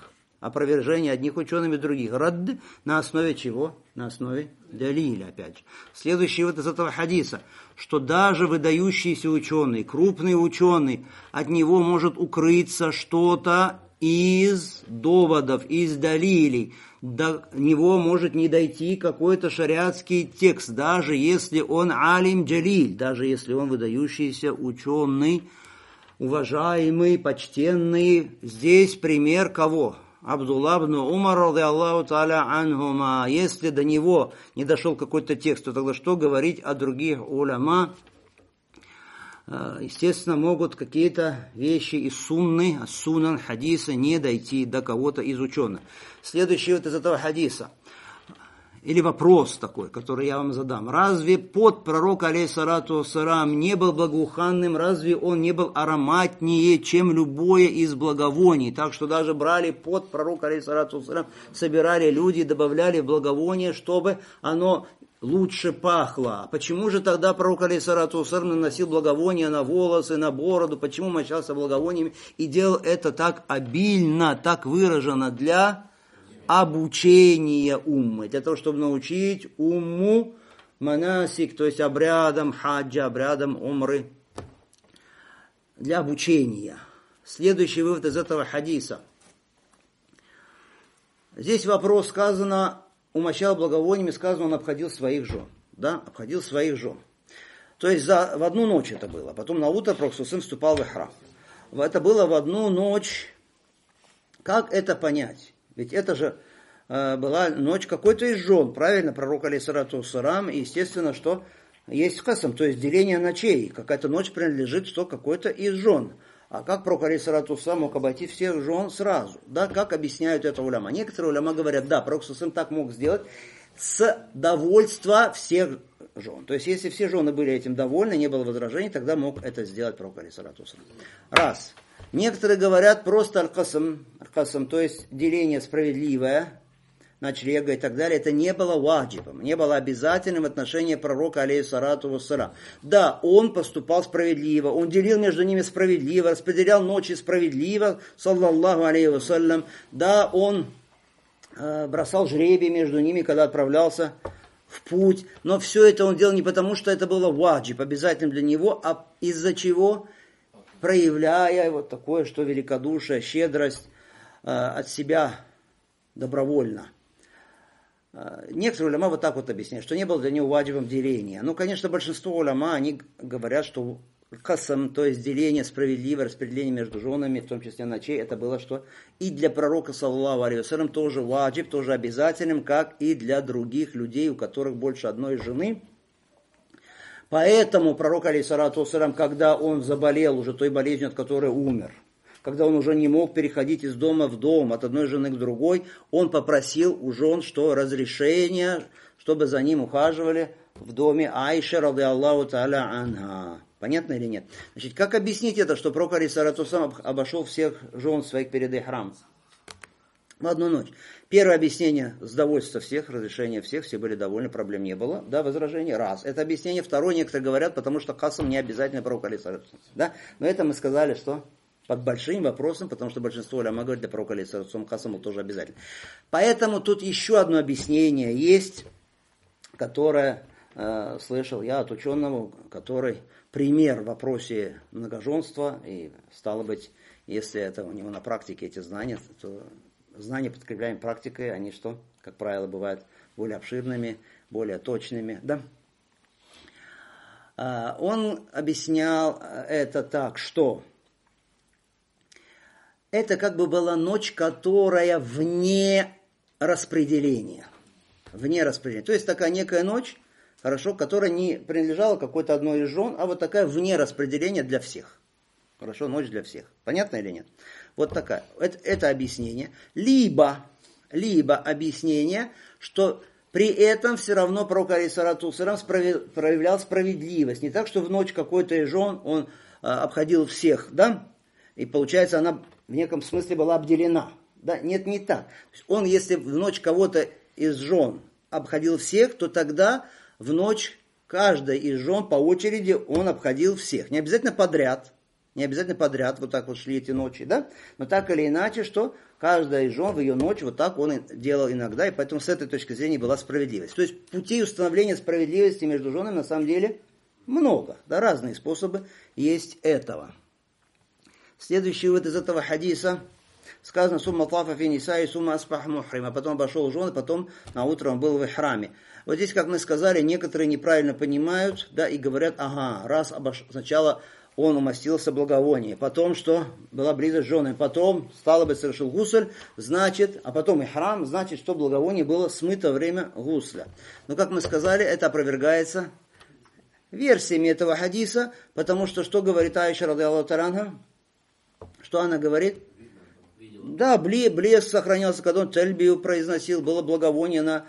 Радд на основе чего? На основе далиля, опять же. Следующий вот из этого хадиса, что даже выдающийся ученый, крупный ученый, от него может укрыться что-то из доводов, из далилей. До него может не дойти какой-то шариатский текст, даже если он алим джалиль, даже если он выдающийся ученый, уважаемый, почтенный. Здесь пример кого? Абдулла ибн Умар радиаллаху та'аля анхума. Если до него не дошел какой-то текст, то тогда что говорить о других уляма? Естественно, могут какие-то вещи из сунны, сунан, хадиса не дойти до кого-то из ученых. Следующий вот из этого хадиса. Или вопрос такой, который я вам задам. Разве пот пророка, алейхиссалату вассалам, не был благоуханным? Разве он не был ароматнее, чем любое из благовоний? Так что даже брали пот пророка, алейхиссалату вассалам, собирали люди, добавляли в благовоние, чтобы оно лучше пахло. Почему же тогда пророк, алейхиссалату вассалам, наносил благовония на волосы, на бороду? Почему мочался благовониями и делал это так обильно, так выраженно для обучение уммы, для того, чтобы научить умму манасик, то есть обрядам хаджа, обрядам умры, для обучения. Следующий вывод из этого хадиса. Здесь вопрос сказано, умощал благовониями, сказано, он обходил своих жен. Да, обходил своих жен. То есть в одну ночь это было. Потом на утро пророк вступал в ихрам. Это было в одну ночь. Как это понять? Ведь это же была ночь какой-то из жен, правильно, пророк алейхиссалату вассалам, и естественно, что есть касам, то есть деление ночей. Какая-то ночь принадлежит что какой-то из жен. А как пророк алейхиссалату вассалам мог обойти всех жен сразу? Да, как объясняют это уляма? Некоторые уляма говорят, да, пророк алейхиссалату так мог сделать с довольства всех жен. То есть, если все жены были этим довольны, не было возражений, тогда мог это сделать пророк алейхиссалату вассалам. Раз. Некоторые говорят просто аль-касам, то есть деление справедливое, ночлега и так далее, это не было ваджибом, не было обязательным в отношении пророка, алейхиссалату вассалам. Да, он поступал справедливо, он делил между ними справедливо, распределял ночи справедливо, саллаллаху алейхи вассалям. Да, он бросал жребий между ними, когда отправлялся в путь. Но все это он делал не потому, что это было ваджиб, обязательным для него, а из-за чего? Проявляя вот такое, что великодушие, щедрость от себя добровольно. Некоторые уляма вот так вот объясняют, что не было для него ваджибом деления. Ну, конечно, большинство уляма, они говорят, что касам, то есть деление, справедливое распределение между женами, в том числе ночей, это было что? И для пророка, саллаллаху алейхи вассалям, тоже ваджиб, тоже обязательным, как и для других людей, у которых больше одной жены. Поэтому пророк, алейхиссалату вассалям, когда он заболел уже той болезнью, от которой умер, когда он уже не мог переходить из дома в дом, от одной жены к другой, он попросил у жен, что разрешение, чтобы за ним ухаживали в доме Айши, ради Аллаху та'аля анха. Понятно или нет? Значит, как объяснить это, что пророк алейхиссалату вассалям обошел всех жен своих перед ихрам в одну ночь? Первое объяснение – с довольства всех, разрешение всех, все были довольны, проблем не было. Да, возражение – раз. Это объяснение. Второе, некоторые говорят, потому что касам не обязательно пророк алейхиссалату вассалям. Да? Но это мы сказали, что под большим вопросом, потому что большинство уляма говорит, для пророка алейхиссалату вассалям касам был тоже обязательно. Поэтому тут еще одно объяснение есть, которое слышал я от ученого, который пример в вопросе многоженства, и стало быть, если это у него на практике эти знания, то знания, подкрепляемые практикой, они что, как правило, бывают более обширными, более точными, да? Он объяснял это так, что это как бы была ночь, которая вне распределения. Вне распределения. То есть такая некая ночь, хорошо, которая не принадлежала какой-то одной из жен, а вот такая вне распределения для всех. Хорошо, ночь для всех. Понятно или нет? Вот такая. Это объяснение. Либо объяснение, что при этом все равно пророк алейхиссалату вассалям проявлял справедливость. Не так, что в ночь какой-то из жен он обходил всех, да? И получается, она в неком смысле была обделена. Да? Нет, не так. То есть он, если в ночь кого-то из жен обходил всех, то тогда в ночь каждой из жен по очереди он обходил всех. Не обязательно подряд, вот так вот шли эти ночи, да? Но так или иначе, что каждая из жен в ее ночь вот так он делал иногда, и поэтому с этой точки зрения была справедливость. То есть путей установления справедливости между женами на самом деле много, да, разные способы есть этого. Следующий вот из этого хадиса сказано: «Сумма тафа фи нисаи, сумма аспах мухрим», а потом обошел жены, потом на утро он был в ихраме. Вот здесь, как мы сказали, некоторые неправильно понимают, да, и говорят: ага, раз сначала он умастился благовонием, потом что? Была близость с женой, потом, стало быть, совершил гусль, значит, а потом ихрам, значит, что благовоние было смыто во время гусля. Но, как мы сказали, это опровергается версиями этого хадиса, потому что говорит Аиша, ради Аллаху та'аля анха? Что она говорит? Да, блеск сохранялся, когда он тельбию произносил, было благовоние на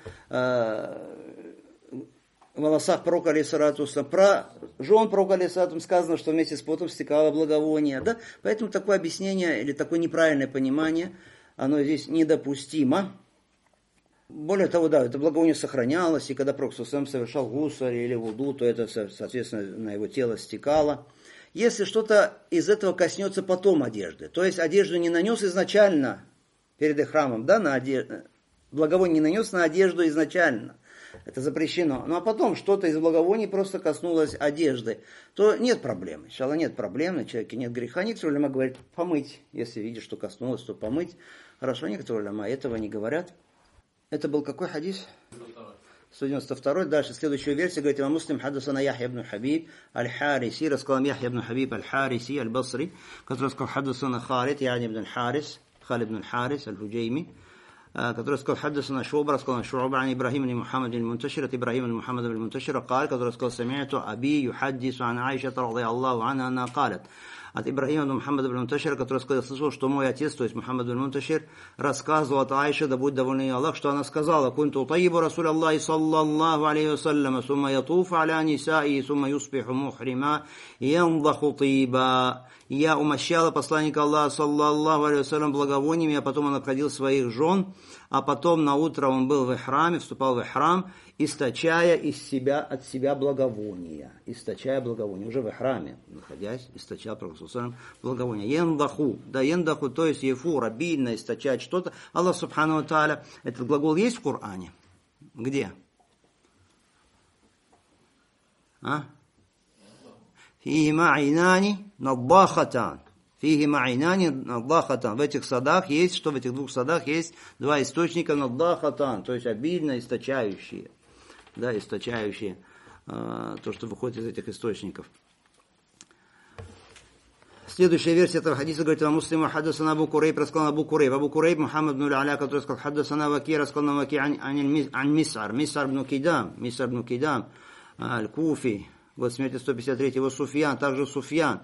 волосах пророка алейхиссалату вассалям. Про жен пророка алейхиссалату сказано, что вместе с потом стекало благовоние. Да? Поэтому такое объяснение или такое неправильное понимание, оно здесь недопустимо. Более того, да, это благовоние сохранялось, и когда пророк совершал гусль или вуду, то это, соответственно, на его тело стекало. Если что-то из этого коснется потом одежды, то есть одежду не нанес изначально перед ихрамом, да, благовоние не нанес на одежду изначально, это запрещено, ну а потом что-то из благовоний просто коснулось одежды, то нет проблемы, иншалла нет проблем, на человеке нет греха. Некоторые уляма говорят помыть, если видишь, что коснулось, то помыть. Хорошо, некоторые уляма этого не говорят. Это был какой хадис? 192. Дальше, следующая версия, говорит, имам Муслим, хаддасана Яхья ибн Хабиб аль-Хариси, рассказал Яхья ибн Хабиб аль-Хариси, аль-Басри, который сказал, хаддасана Халид, яни ибн Харис, Халид ибн Харис, аль-Худжейми, который сказал, хаддасана Шуба, рассказал Шуба, ан Ибрахим ибн Мухаммад аль-Мунташир, от Ибрахим ибн Мухаммад аль-Мунташир, который сказал, сами'ту аби юхаддису ан Аиша, ради Аллаху анха, она калят. От Ибрахима ибн Мухаммада ибн Мунташира, который слышал, что мой отец, то есть Мухаммад ибн Мунташир, рассказывал от Аиши, да будет доволен Аллах, что она сказала: «Кунту таибу Расуль Аллахи саллаллаху алейхи вассалям, сумма ятуфу аля нисаи, сумма юспиху мухрима, янзаху тиба». Я умощала посланника Аллаха саллаллаху алейхи вассалям благовониями, а потом он обходил своих жен, а потом на утро он был в ихраме, вступал в ихрам, источая от себя благовония. Источая благовоние. Уже в ихраме, находясь, источал благовоние. Яндаху. Да, яндаху, то есть ефур, обильно источать что-то. Аллах субхану ва тааля. Этот глагол есть в Коране? Где? Фихима айнани наддахатан. Фихима айнани наддахатан. В этих садах есть, что в этих двух садах есть два источника наддахатан, то есть обильно источающие. Да, источающие то, что выходит из этих источников. Следующая версия этого хадиса говорит: Муслиму хаддасана Абу Курейб, рассказал Абу Курейб. Абу Курейб Мухаммад бн Аля, который сказал: хаддасана Ваки, рассказал Ваки ан Мисар. Мисар бн Кидам, аль-Куфи, год смерти 153, его Суфьян, также Суфьян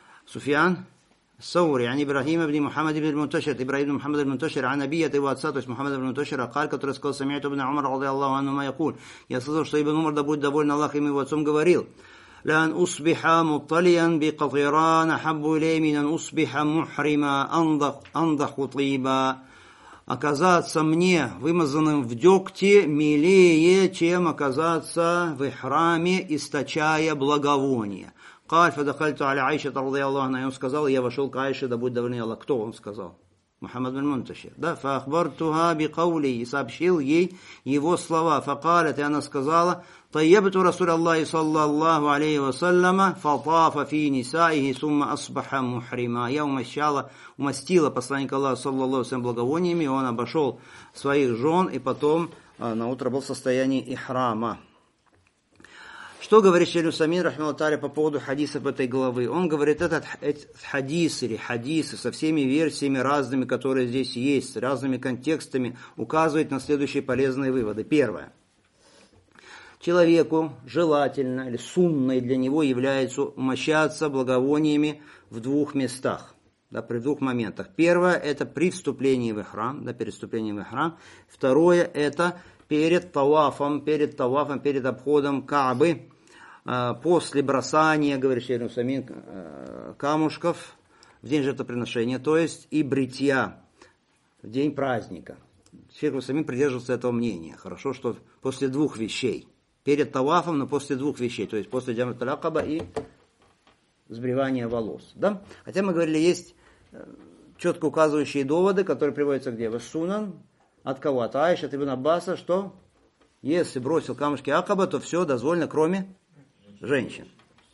Саури, عن إبراهيم بن محمد بن المنتشر, إبراهيم بن محمد المنتشر, عن أبيه его отца, то есть Мухаммад бн Мунташира, قال, который сказал: سمعت ابن عمر رضي الله عنهما يقول, я слышал, что Ибн Умар, да будет доволен Аллах им, его отцом, говорил: لأن أصبح مطليا بقطيران أحب إلي من أن أصبح محرما أنضح طيبا. Оказаться мне вымазанным в дегте милее, чем оказаться в ихраме, источая благовоние. قال فدخلت على عائشة رضي الله عنها, он сказал: я вошел к Аише, да будет доволен Аллах. Кто он сказал? Мухаммад бн Мунташир. Да, فأخبرتها بقولي, и сообщил ей его слова. فقالت, и она сказала: طيبت رسول الله صلى الله عليه وسلم فطاف في نسائه ثم أصبح محرما. Я умастила посланника Аллаха саллаллаху алейхи ва саллям благовониями, и он обошел своих жен, и потом на утро был в состоянии ихрама. Что говорит Шейх Усаймин рахматуллахи тааля по поводу хадисов этой главы? Он говорит, этот хадис или хадисы со всеми версиями разными, которые здесь есть, с разными контекстами, указывает на следующие полезные выводы. Первое. Человеку желательно или сунной для него является умощаться благовониями в двух местах, да, при двух моментах. Первое – это при вступлении в ихрам, да, перед вступлением в ихрам. Второе – это перед тавафом, перед обходом Каабы, после бросания, говорит Шейх Усаймин, камушков в день жертвоприношения, то есть и бритья в день праздника. Шейх Усаймин придерживался этого мнения. Хорошо, что после двух вещей. Перед тавафом, но после двух вещей. То есть после джамрат аль-Акаба и сбривания волос. Да? Хотя мы говорили, есть четко указывающие доводы, которые приводятся где? В Сунан. От кого? От Аиши, от Ибн Аббаса, что если бросил камушки Акаба, то все дозволено, кроме женщин.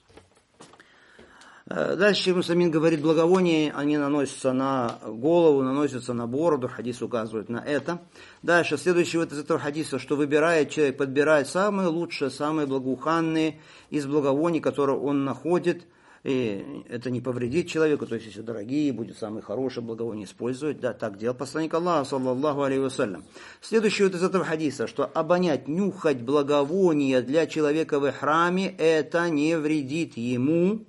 Дальше Шейх Усаймин говорит, благовония, они наносятся на голову, наносятся на бороду, хадис указывает на это. Дальше, следующий вот из этого хадиса, что выбирает человек, подбирает самые лучшие, самые благоуханные из благовоний, которые он находит, и это не повредит человеку, то есть если дорогие, будет самые хорошие благовония использовать, да, так делал посланник Аллаха, саллаллаху алейхи вассалям. Следующий вот из этого хадиса, что обонять, нюхать благовония для человека в ихраме, это не вредит ему,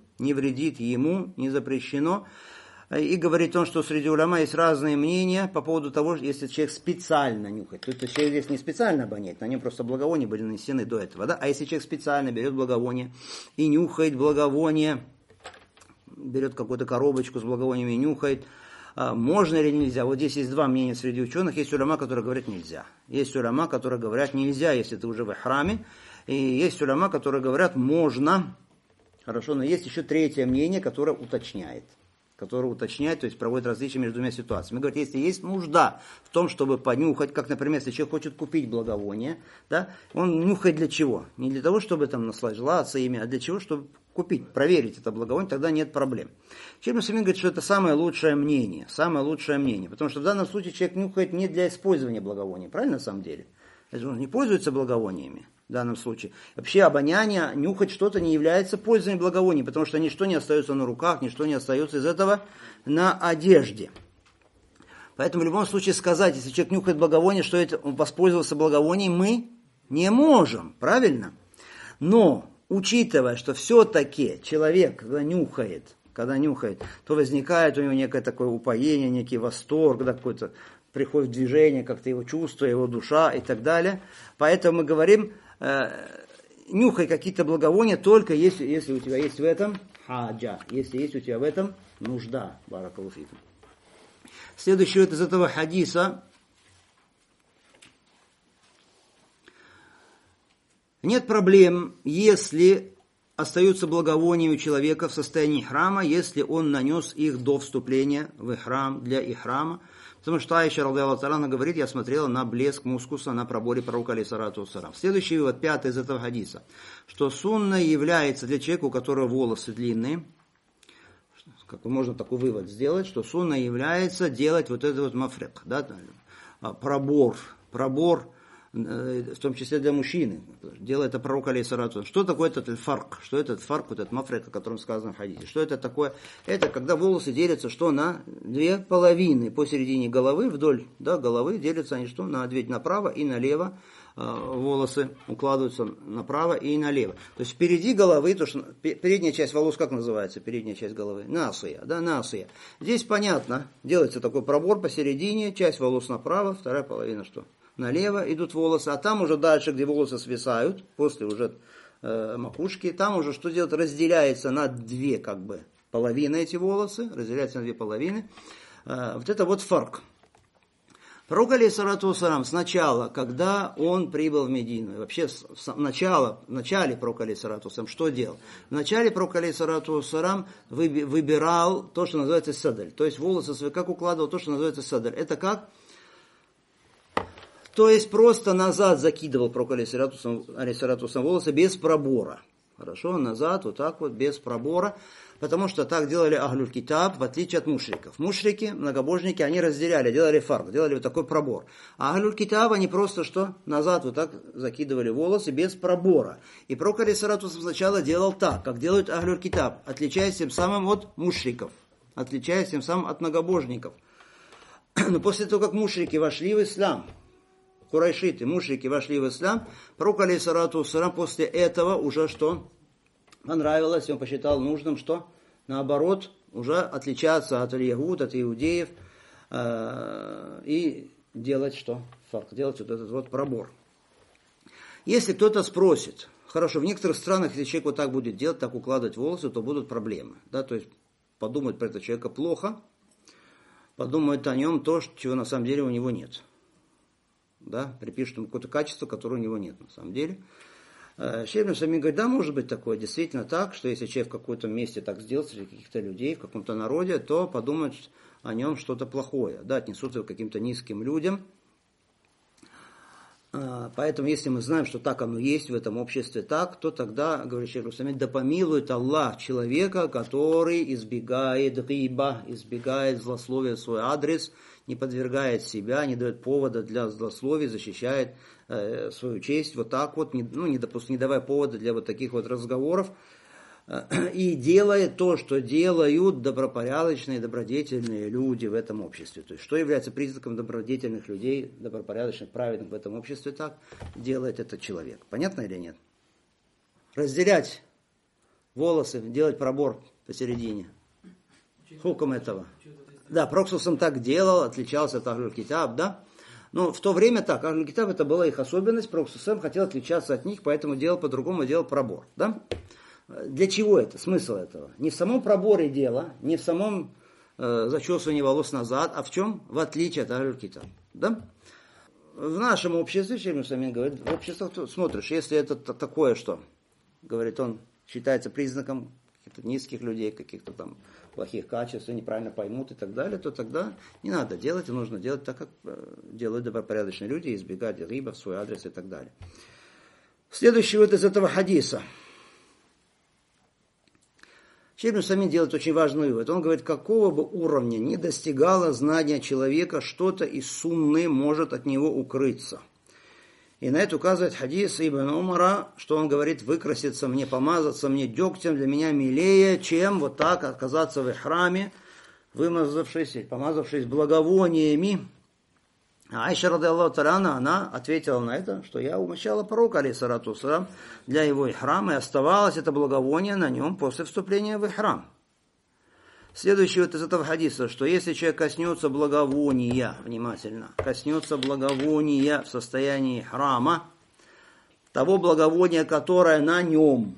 не запрещено. И говорит он, что среди уляма есть разные мнения по поводу того, если человек специально нюхает. То есть человек здесь не специально обонять, на нем просто благовония были нанесены до этого. Да? А если человек специально берет благовоние и нюхает благовоние, берет какую-то коробочку с благовониями и нюхает, можно или нельзя? Вот здесь есть два мнения среди ученых. Есть уляма, которые говорят нельзя. Есть уляма, которые говорят нельзя, если ты уже в ихраме. И есть уляма, которые говорят можно. Хорошо, но есть еще третье мнение, которое уточняет, то есть проводит различия между двумя ситуациями. Говорит, если есть нужда в том, чтобы понюхать, как, например, если человек хочет купить благовоние, да, он нюхает для чего? Не для того, чтобы там наслаждаться ими, а для чего? Чтобы купить, проверить это благовоние, тогда нет проблем. Шейх Усаймин говорит, что это самое лучшее мнение, потому что в данном случае человек нюхает не для использования благовония, правильно на самом деле? Он не пользуется благовониями в данном случае. Вообще обоняние, нюхать что-то не является пользованием благовоний, потому что ничто не остается на руках, ничто не остается из этого на одежде. Поэтому в любом случае сказать, если человек нюхает благовоние, что это, он воспользовался благовонием, мы не можем, правильно? Но, учитывая, что все-таки человек, когда нюхает, то возникает у него некое такое упоение, некий восторг, да, какой-то приходит в движение, как-то его чувство, его душа и так далее. Поэтому мы говорим, нюхай какие-то благовония только если у тебя есть в этом хаджа, если есть у тебя в этом нужда. Баракаллаху фикум. Следующий из этого хадиса. Нет проблем, если остаются благовония у человека в состоянии ихрама, если он нанес их до вступления в ихрам, для ихрама, Потому что Аиша, радиаллаху та'аля, говорит, я смотрела на блеск мускуса на проборе пророка, алейхиссалату вассалям. Следующий вывод, 5 из этого хадиса, что сунна является для человека, у которого волосы длинные, как можно такой вывод сделать, что сунна является делать вот этот вот мафрек, да, пробор, в том числе для мужчины. Делает это пророк, алейхиссалату. Что такое этот фарк? Что этот фарк, вот этот мафрек, о котором сказано в хадисе? Что это такое? Это когда волосы делятся что на две половины посередине головы, вдоль головы делятся они что? На две, направо и налево. Волосы укладываются направо и налево. То есть впереди головы, то что передняя часть волос как называется? Передняя часть головы? Насия, да, насия. Здесь понятно, делается такой пробор посередине, часть волос направо, вторая половина что? Налево идут волосы, а там уже дальше, где волосы свисают, после уже макушки, там уже что делать? Разделяется на две как бы половины эти волосы, разделяются на две половины. Вот это вот фарк. Пророк, алейхиссалату вассалям, сначала, когда он прибыл в Медину, и вообще в начале пророк, алейхиссалату вассалям, что делал? В начале пророк, алейхиссалату вассалям, выбирал то, что называется садль. То есть волосы свои, как укладывал то, что называется садль. Это как? То есть просто назад закидывал пророк, алейхиссалату вассалям, волосы без пробора. Хорошо, назад, вот так вот, без пробора. Потому что так делали Ахлюль Китаб, в отличие от мушриков. Мушрики, многобожники, они разделяли, делали фарк, делали вот такой пробор. А Ахлюль Китаб, они просто что? Назад вот так закидывали волосы без пробора. И пророк, алейхиссалату сначала делал так, как делают Ахлюль Китаб, отличаясь тем самым от мушриков, отличаясь тем самым от многобожников. Но после того, как мушрики вошли в ислам, курайшиты, мушрики вошли в ислам, пророк, алейхиссалату вассалям, после этого уже что? Понравилось, он посчитал нужным, что наоборот, уже отличаться от ягуд, от иудеев, и делать что? Фарк, делать вот этот вот пробор. Если кто-то спросит, хорошо, в некоторых странах, если человек вот так будет делать, так укладывать волосы, то будут проблемы. Да? То есть подумать про этого человека плохо, подумают о нем то, чего на самом деле у него нет. Да? Припишут ему какое-то качество, которого у него нет на самом деле. Шейх Ибн Усаймин говорит, да, может быть такое, действительно так, что если человек в каком-то месте так сделал, среди каких-то людей, в каком-то народе, то подумают о нем что-то плохое, да, отнесут его к каким-то низким людям. Поэтому, если мы знаем, что так оно есть в этом обществе, так, то тогда, говорит Шейх Ибн Усаймин, да помилует Аллах человека, который избегает риба, избегает злословия в свой адрес, не подвергает себя, не дает повода для злословий, защищает свою честь вот так вот, не давая повода для вот таких вот разговоров, и делает то, что делают добропорядочные, добродетельные люди в этом обществе. То есть, что является признаком добродетельных людей, добропорядочных, праведных в этом обществе, так делает этот человек. Понятно или нет? Разделять волосы, делать пробор посередине. Хуком этого. Да, пророк так делал, отличался от Ахлюль Китаб, да? Но в то время так, Ахлюль Китаб это была их особенность, пророк хотел отличаться от них, поэтому делал по-другому, делал пробор, да? Для чего это? Смысл этого? Не в самом проборе дело, не в самом зачесывании волос назад, а в чем? В отличие от Ахлюль Китаб, да? В нашем обществе, Шейх Ибн Усаймин говорит, в обществе смотришь, если это такое, что, говорит он, считается признаком каких-то низких людей, каких-то там плохих качеств, неправильно поймут и так далее, то тогда не надо делать, и нужно делать так, как делают добропорядочные люди, избегать риба в свой адрес и так далее. Следующий вот из этого хадиса. Шейх Ибн Усаймин делает очень важный вывод. Он говорит, какого бы уровня не достигало знания человека, что-то из сунны может от него укрыться. И на это указывает хадис Ибн Умара, что он говорит, выкраситься мне, помазаться мне дегтем для меня милее, чем вот так оказаться в ихраме, вымазавшись, помазавшись благовониями. А Айша, радиаллаху та'аля, она ответила на это, что я умощала пророка, алейхиссалату вассалям, для его ихрама, и оставалось это благовоние на нем после вступления в ихрам. Следующий вот из этого хадиса, что если человек коснется благовония, внимательно, коснется благовония в состоянии храма, того благовония, которое на нем,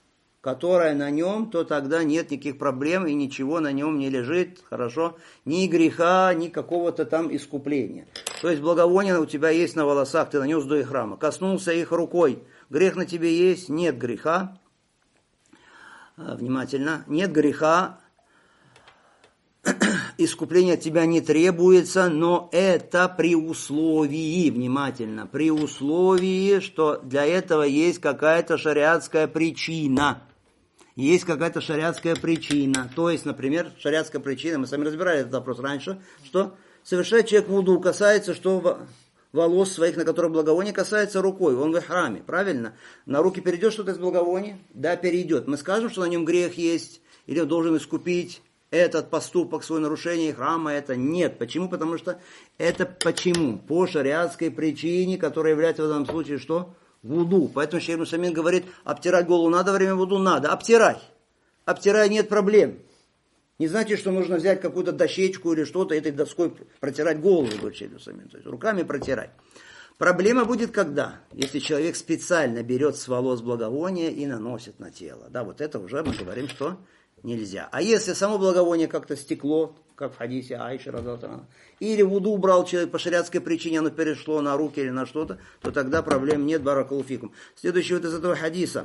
то тогда нет никаких проблем и ничего на нем не лежит, хорошо, ни греха, ни какого-то там искупления. То есть благовоние у тебя есть на волосах, ты нанес до ихрама, коснулся их рукой, грех на тебе есть, нет греха, внимательно, нет греха, искупление от тебя не требуется, но это при условии, внимательно, при условии, что для этого есть какая-то шариатская причина. Есть какая-то шариатская причина. То есть, например, шариатская причина, мы сами разбирали этот вопрос раньше, что совершает человек вуду, касается, что волос своих, на которых благовоние, касается рукой, он в ихраме, правильно? На руки перейдет что-то из благовония? Да, перейдет. Мы скажем, что на нем грех есть, или он должен искупить этот поступок, свое нарушение храма, это нет. Почему? Потому что это почему? По шариатской причине, которая является в данном случае что? Вуду. Поэтому Шейх Ибн Усаймин говорит, обтирать голову надо во время вуду? Надо. Обтирай. Обтирай, нет проблем. Не значит, что нужно взять какую-то дощечку или что-то, этой доской протирать голову, говорит Шейх Ибн Усаймин. То есть руками протирать. Проблема будет когда? Если человек специально берет с волос благовония и наносит на тело. Да, вот это уже мы говорим, что нельзя. А если само благовоние как-то стекло, как в хадисе Аиши, или вуду убрал человек по шариатской причине, оно перешло на руки или на что-то, то тогда проблем нет, баракаллаху фикум. Следующий вот из этого хадиса,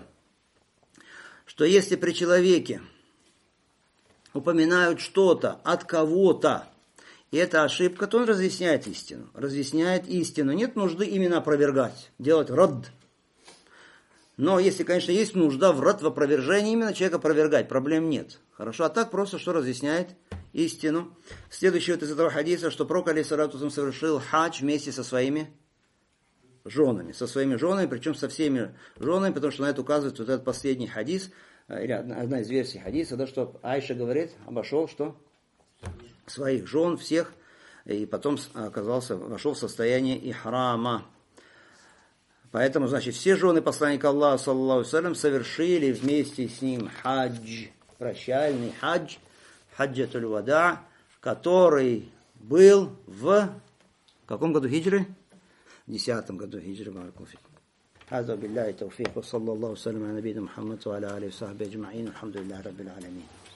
что если при человеке упоминают что-то от кого-то, и это ошибка, то он разъясняет истину. Разъясняет истину. Нет нужды именно опровергать, делать радд. Но если, конечно, есть нужда в рад, в опровержении, именно человека опровергать, проблем нет. Хорошо, а так просто, что разъясняет истину. Следующий вот из этого хадиса, что пророк алейхиссалату вассалям совершил хадж вместе со своими женами. Со своими женами, причем со всеми женами, потому что на это указывает вот этот последний хадис, или одна из версий хадиса, да, что Айша говорит, обошел, что? Своих жен всех, и потом вошел в состояние ихрама. Поэтому, значит, все жены посланника Аллаха, саллаллаху алейхи ва саллям, совершили вместе с ним хадж, прощальный хадж, хаджатуль вада, который был в каком году хиджры? В 10-м году хиджры. هذا بالله التوفيق وصلى الله وسلم على نبينا محمد وعلى آله وصحبه أجمعين والحمد لله رب العالمين.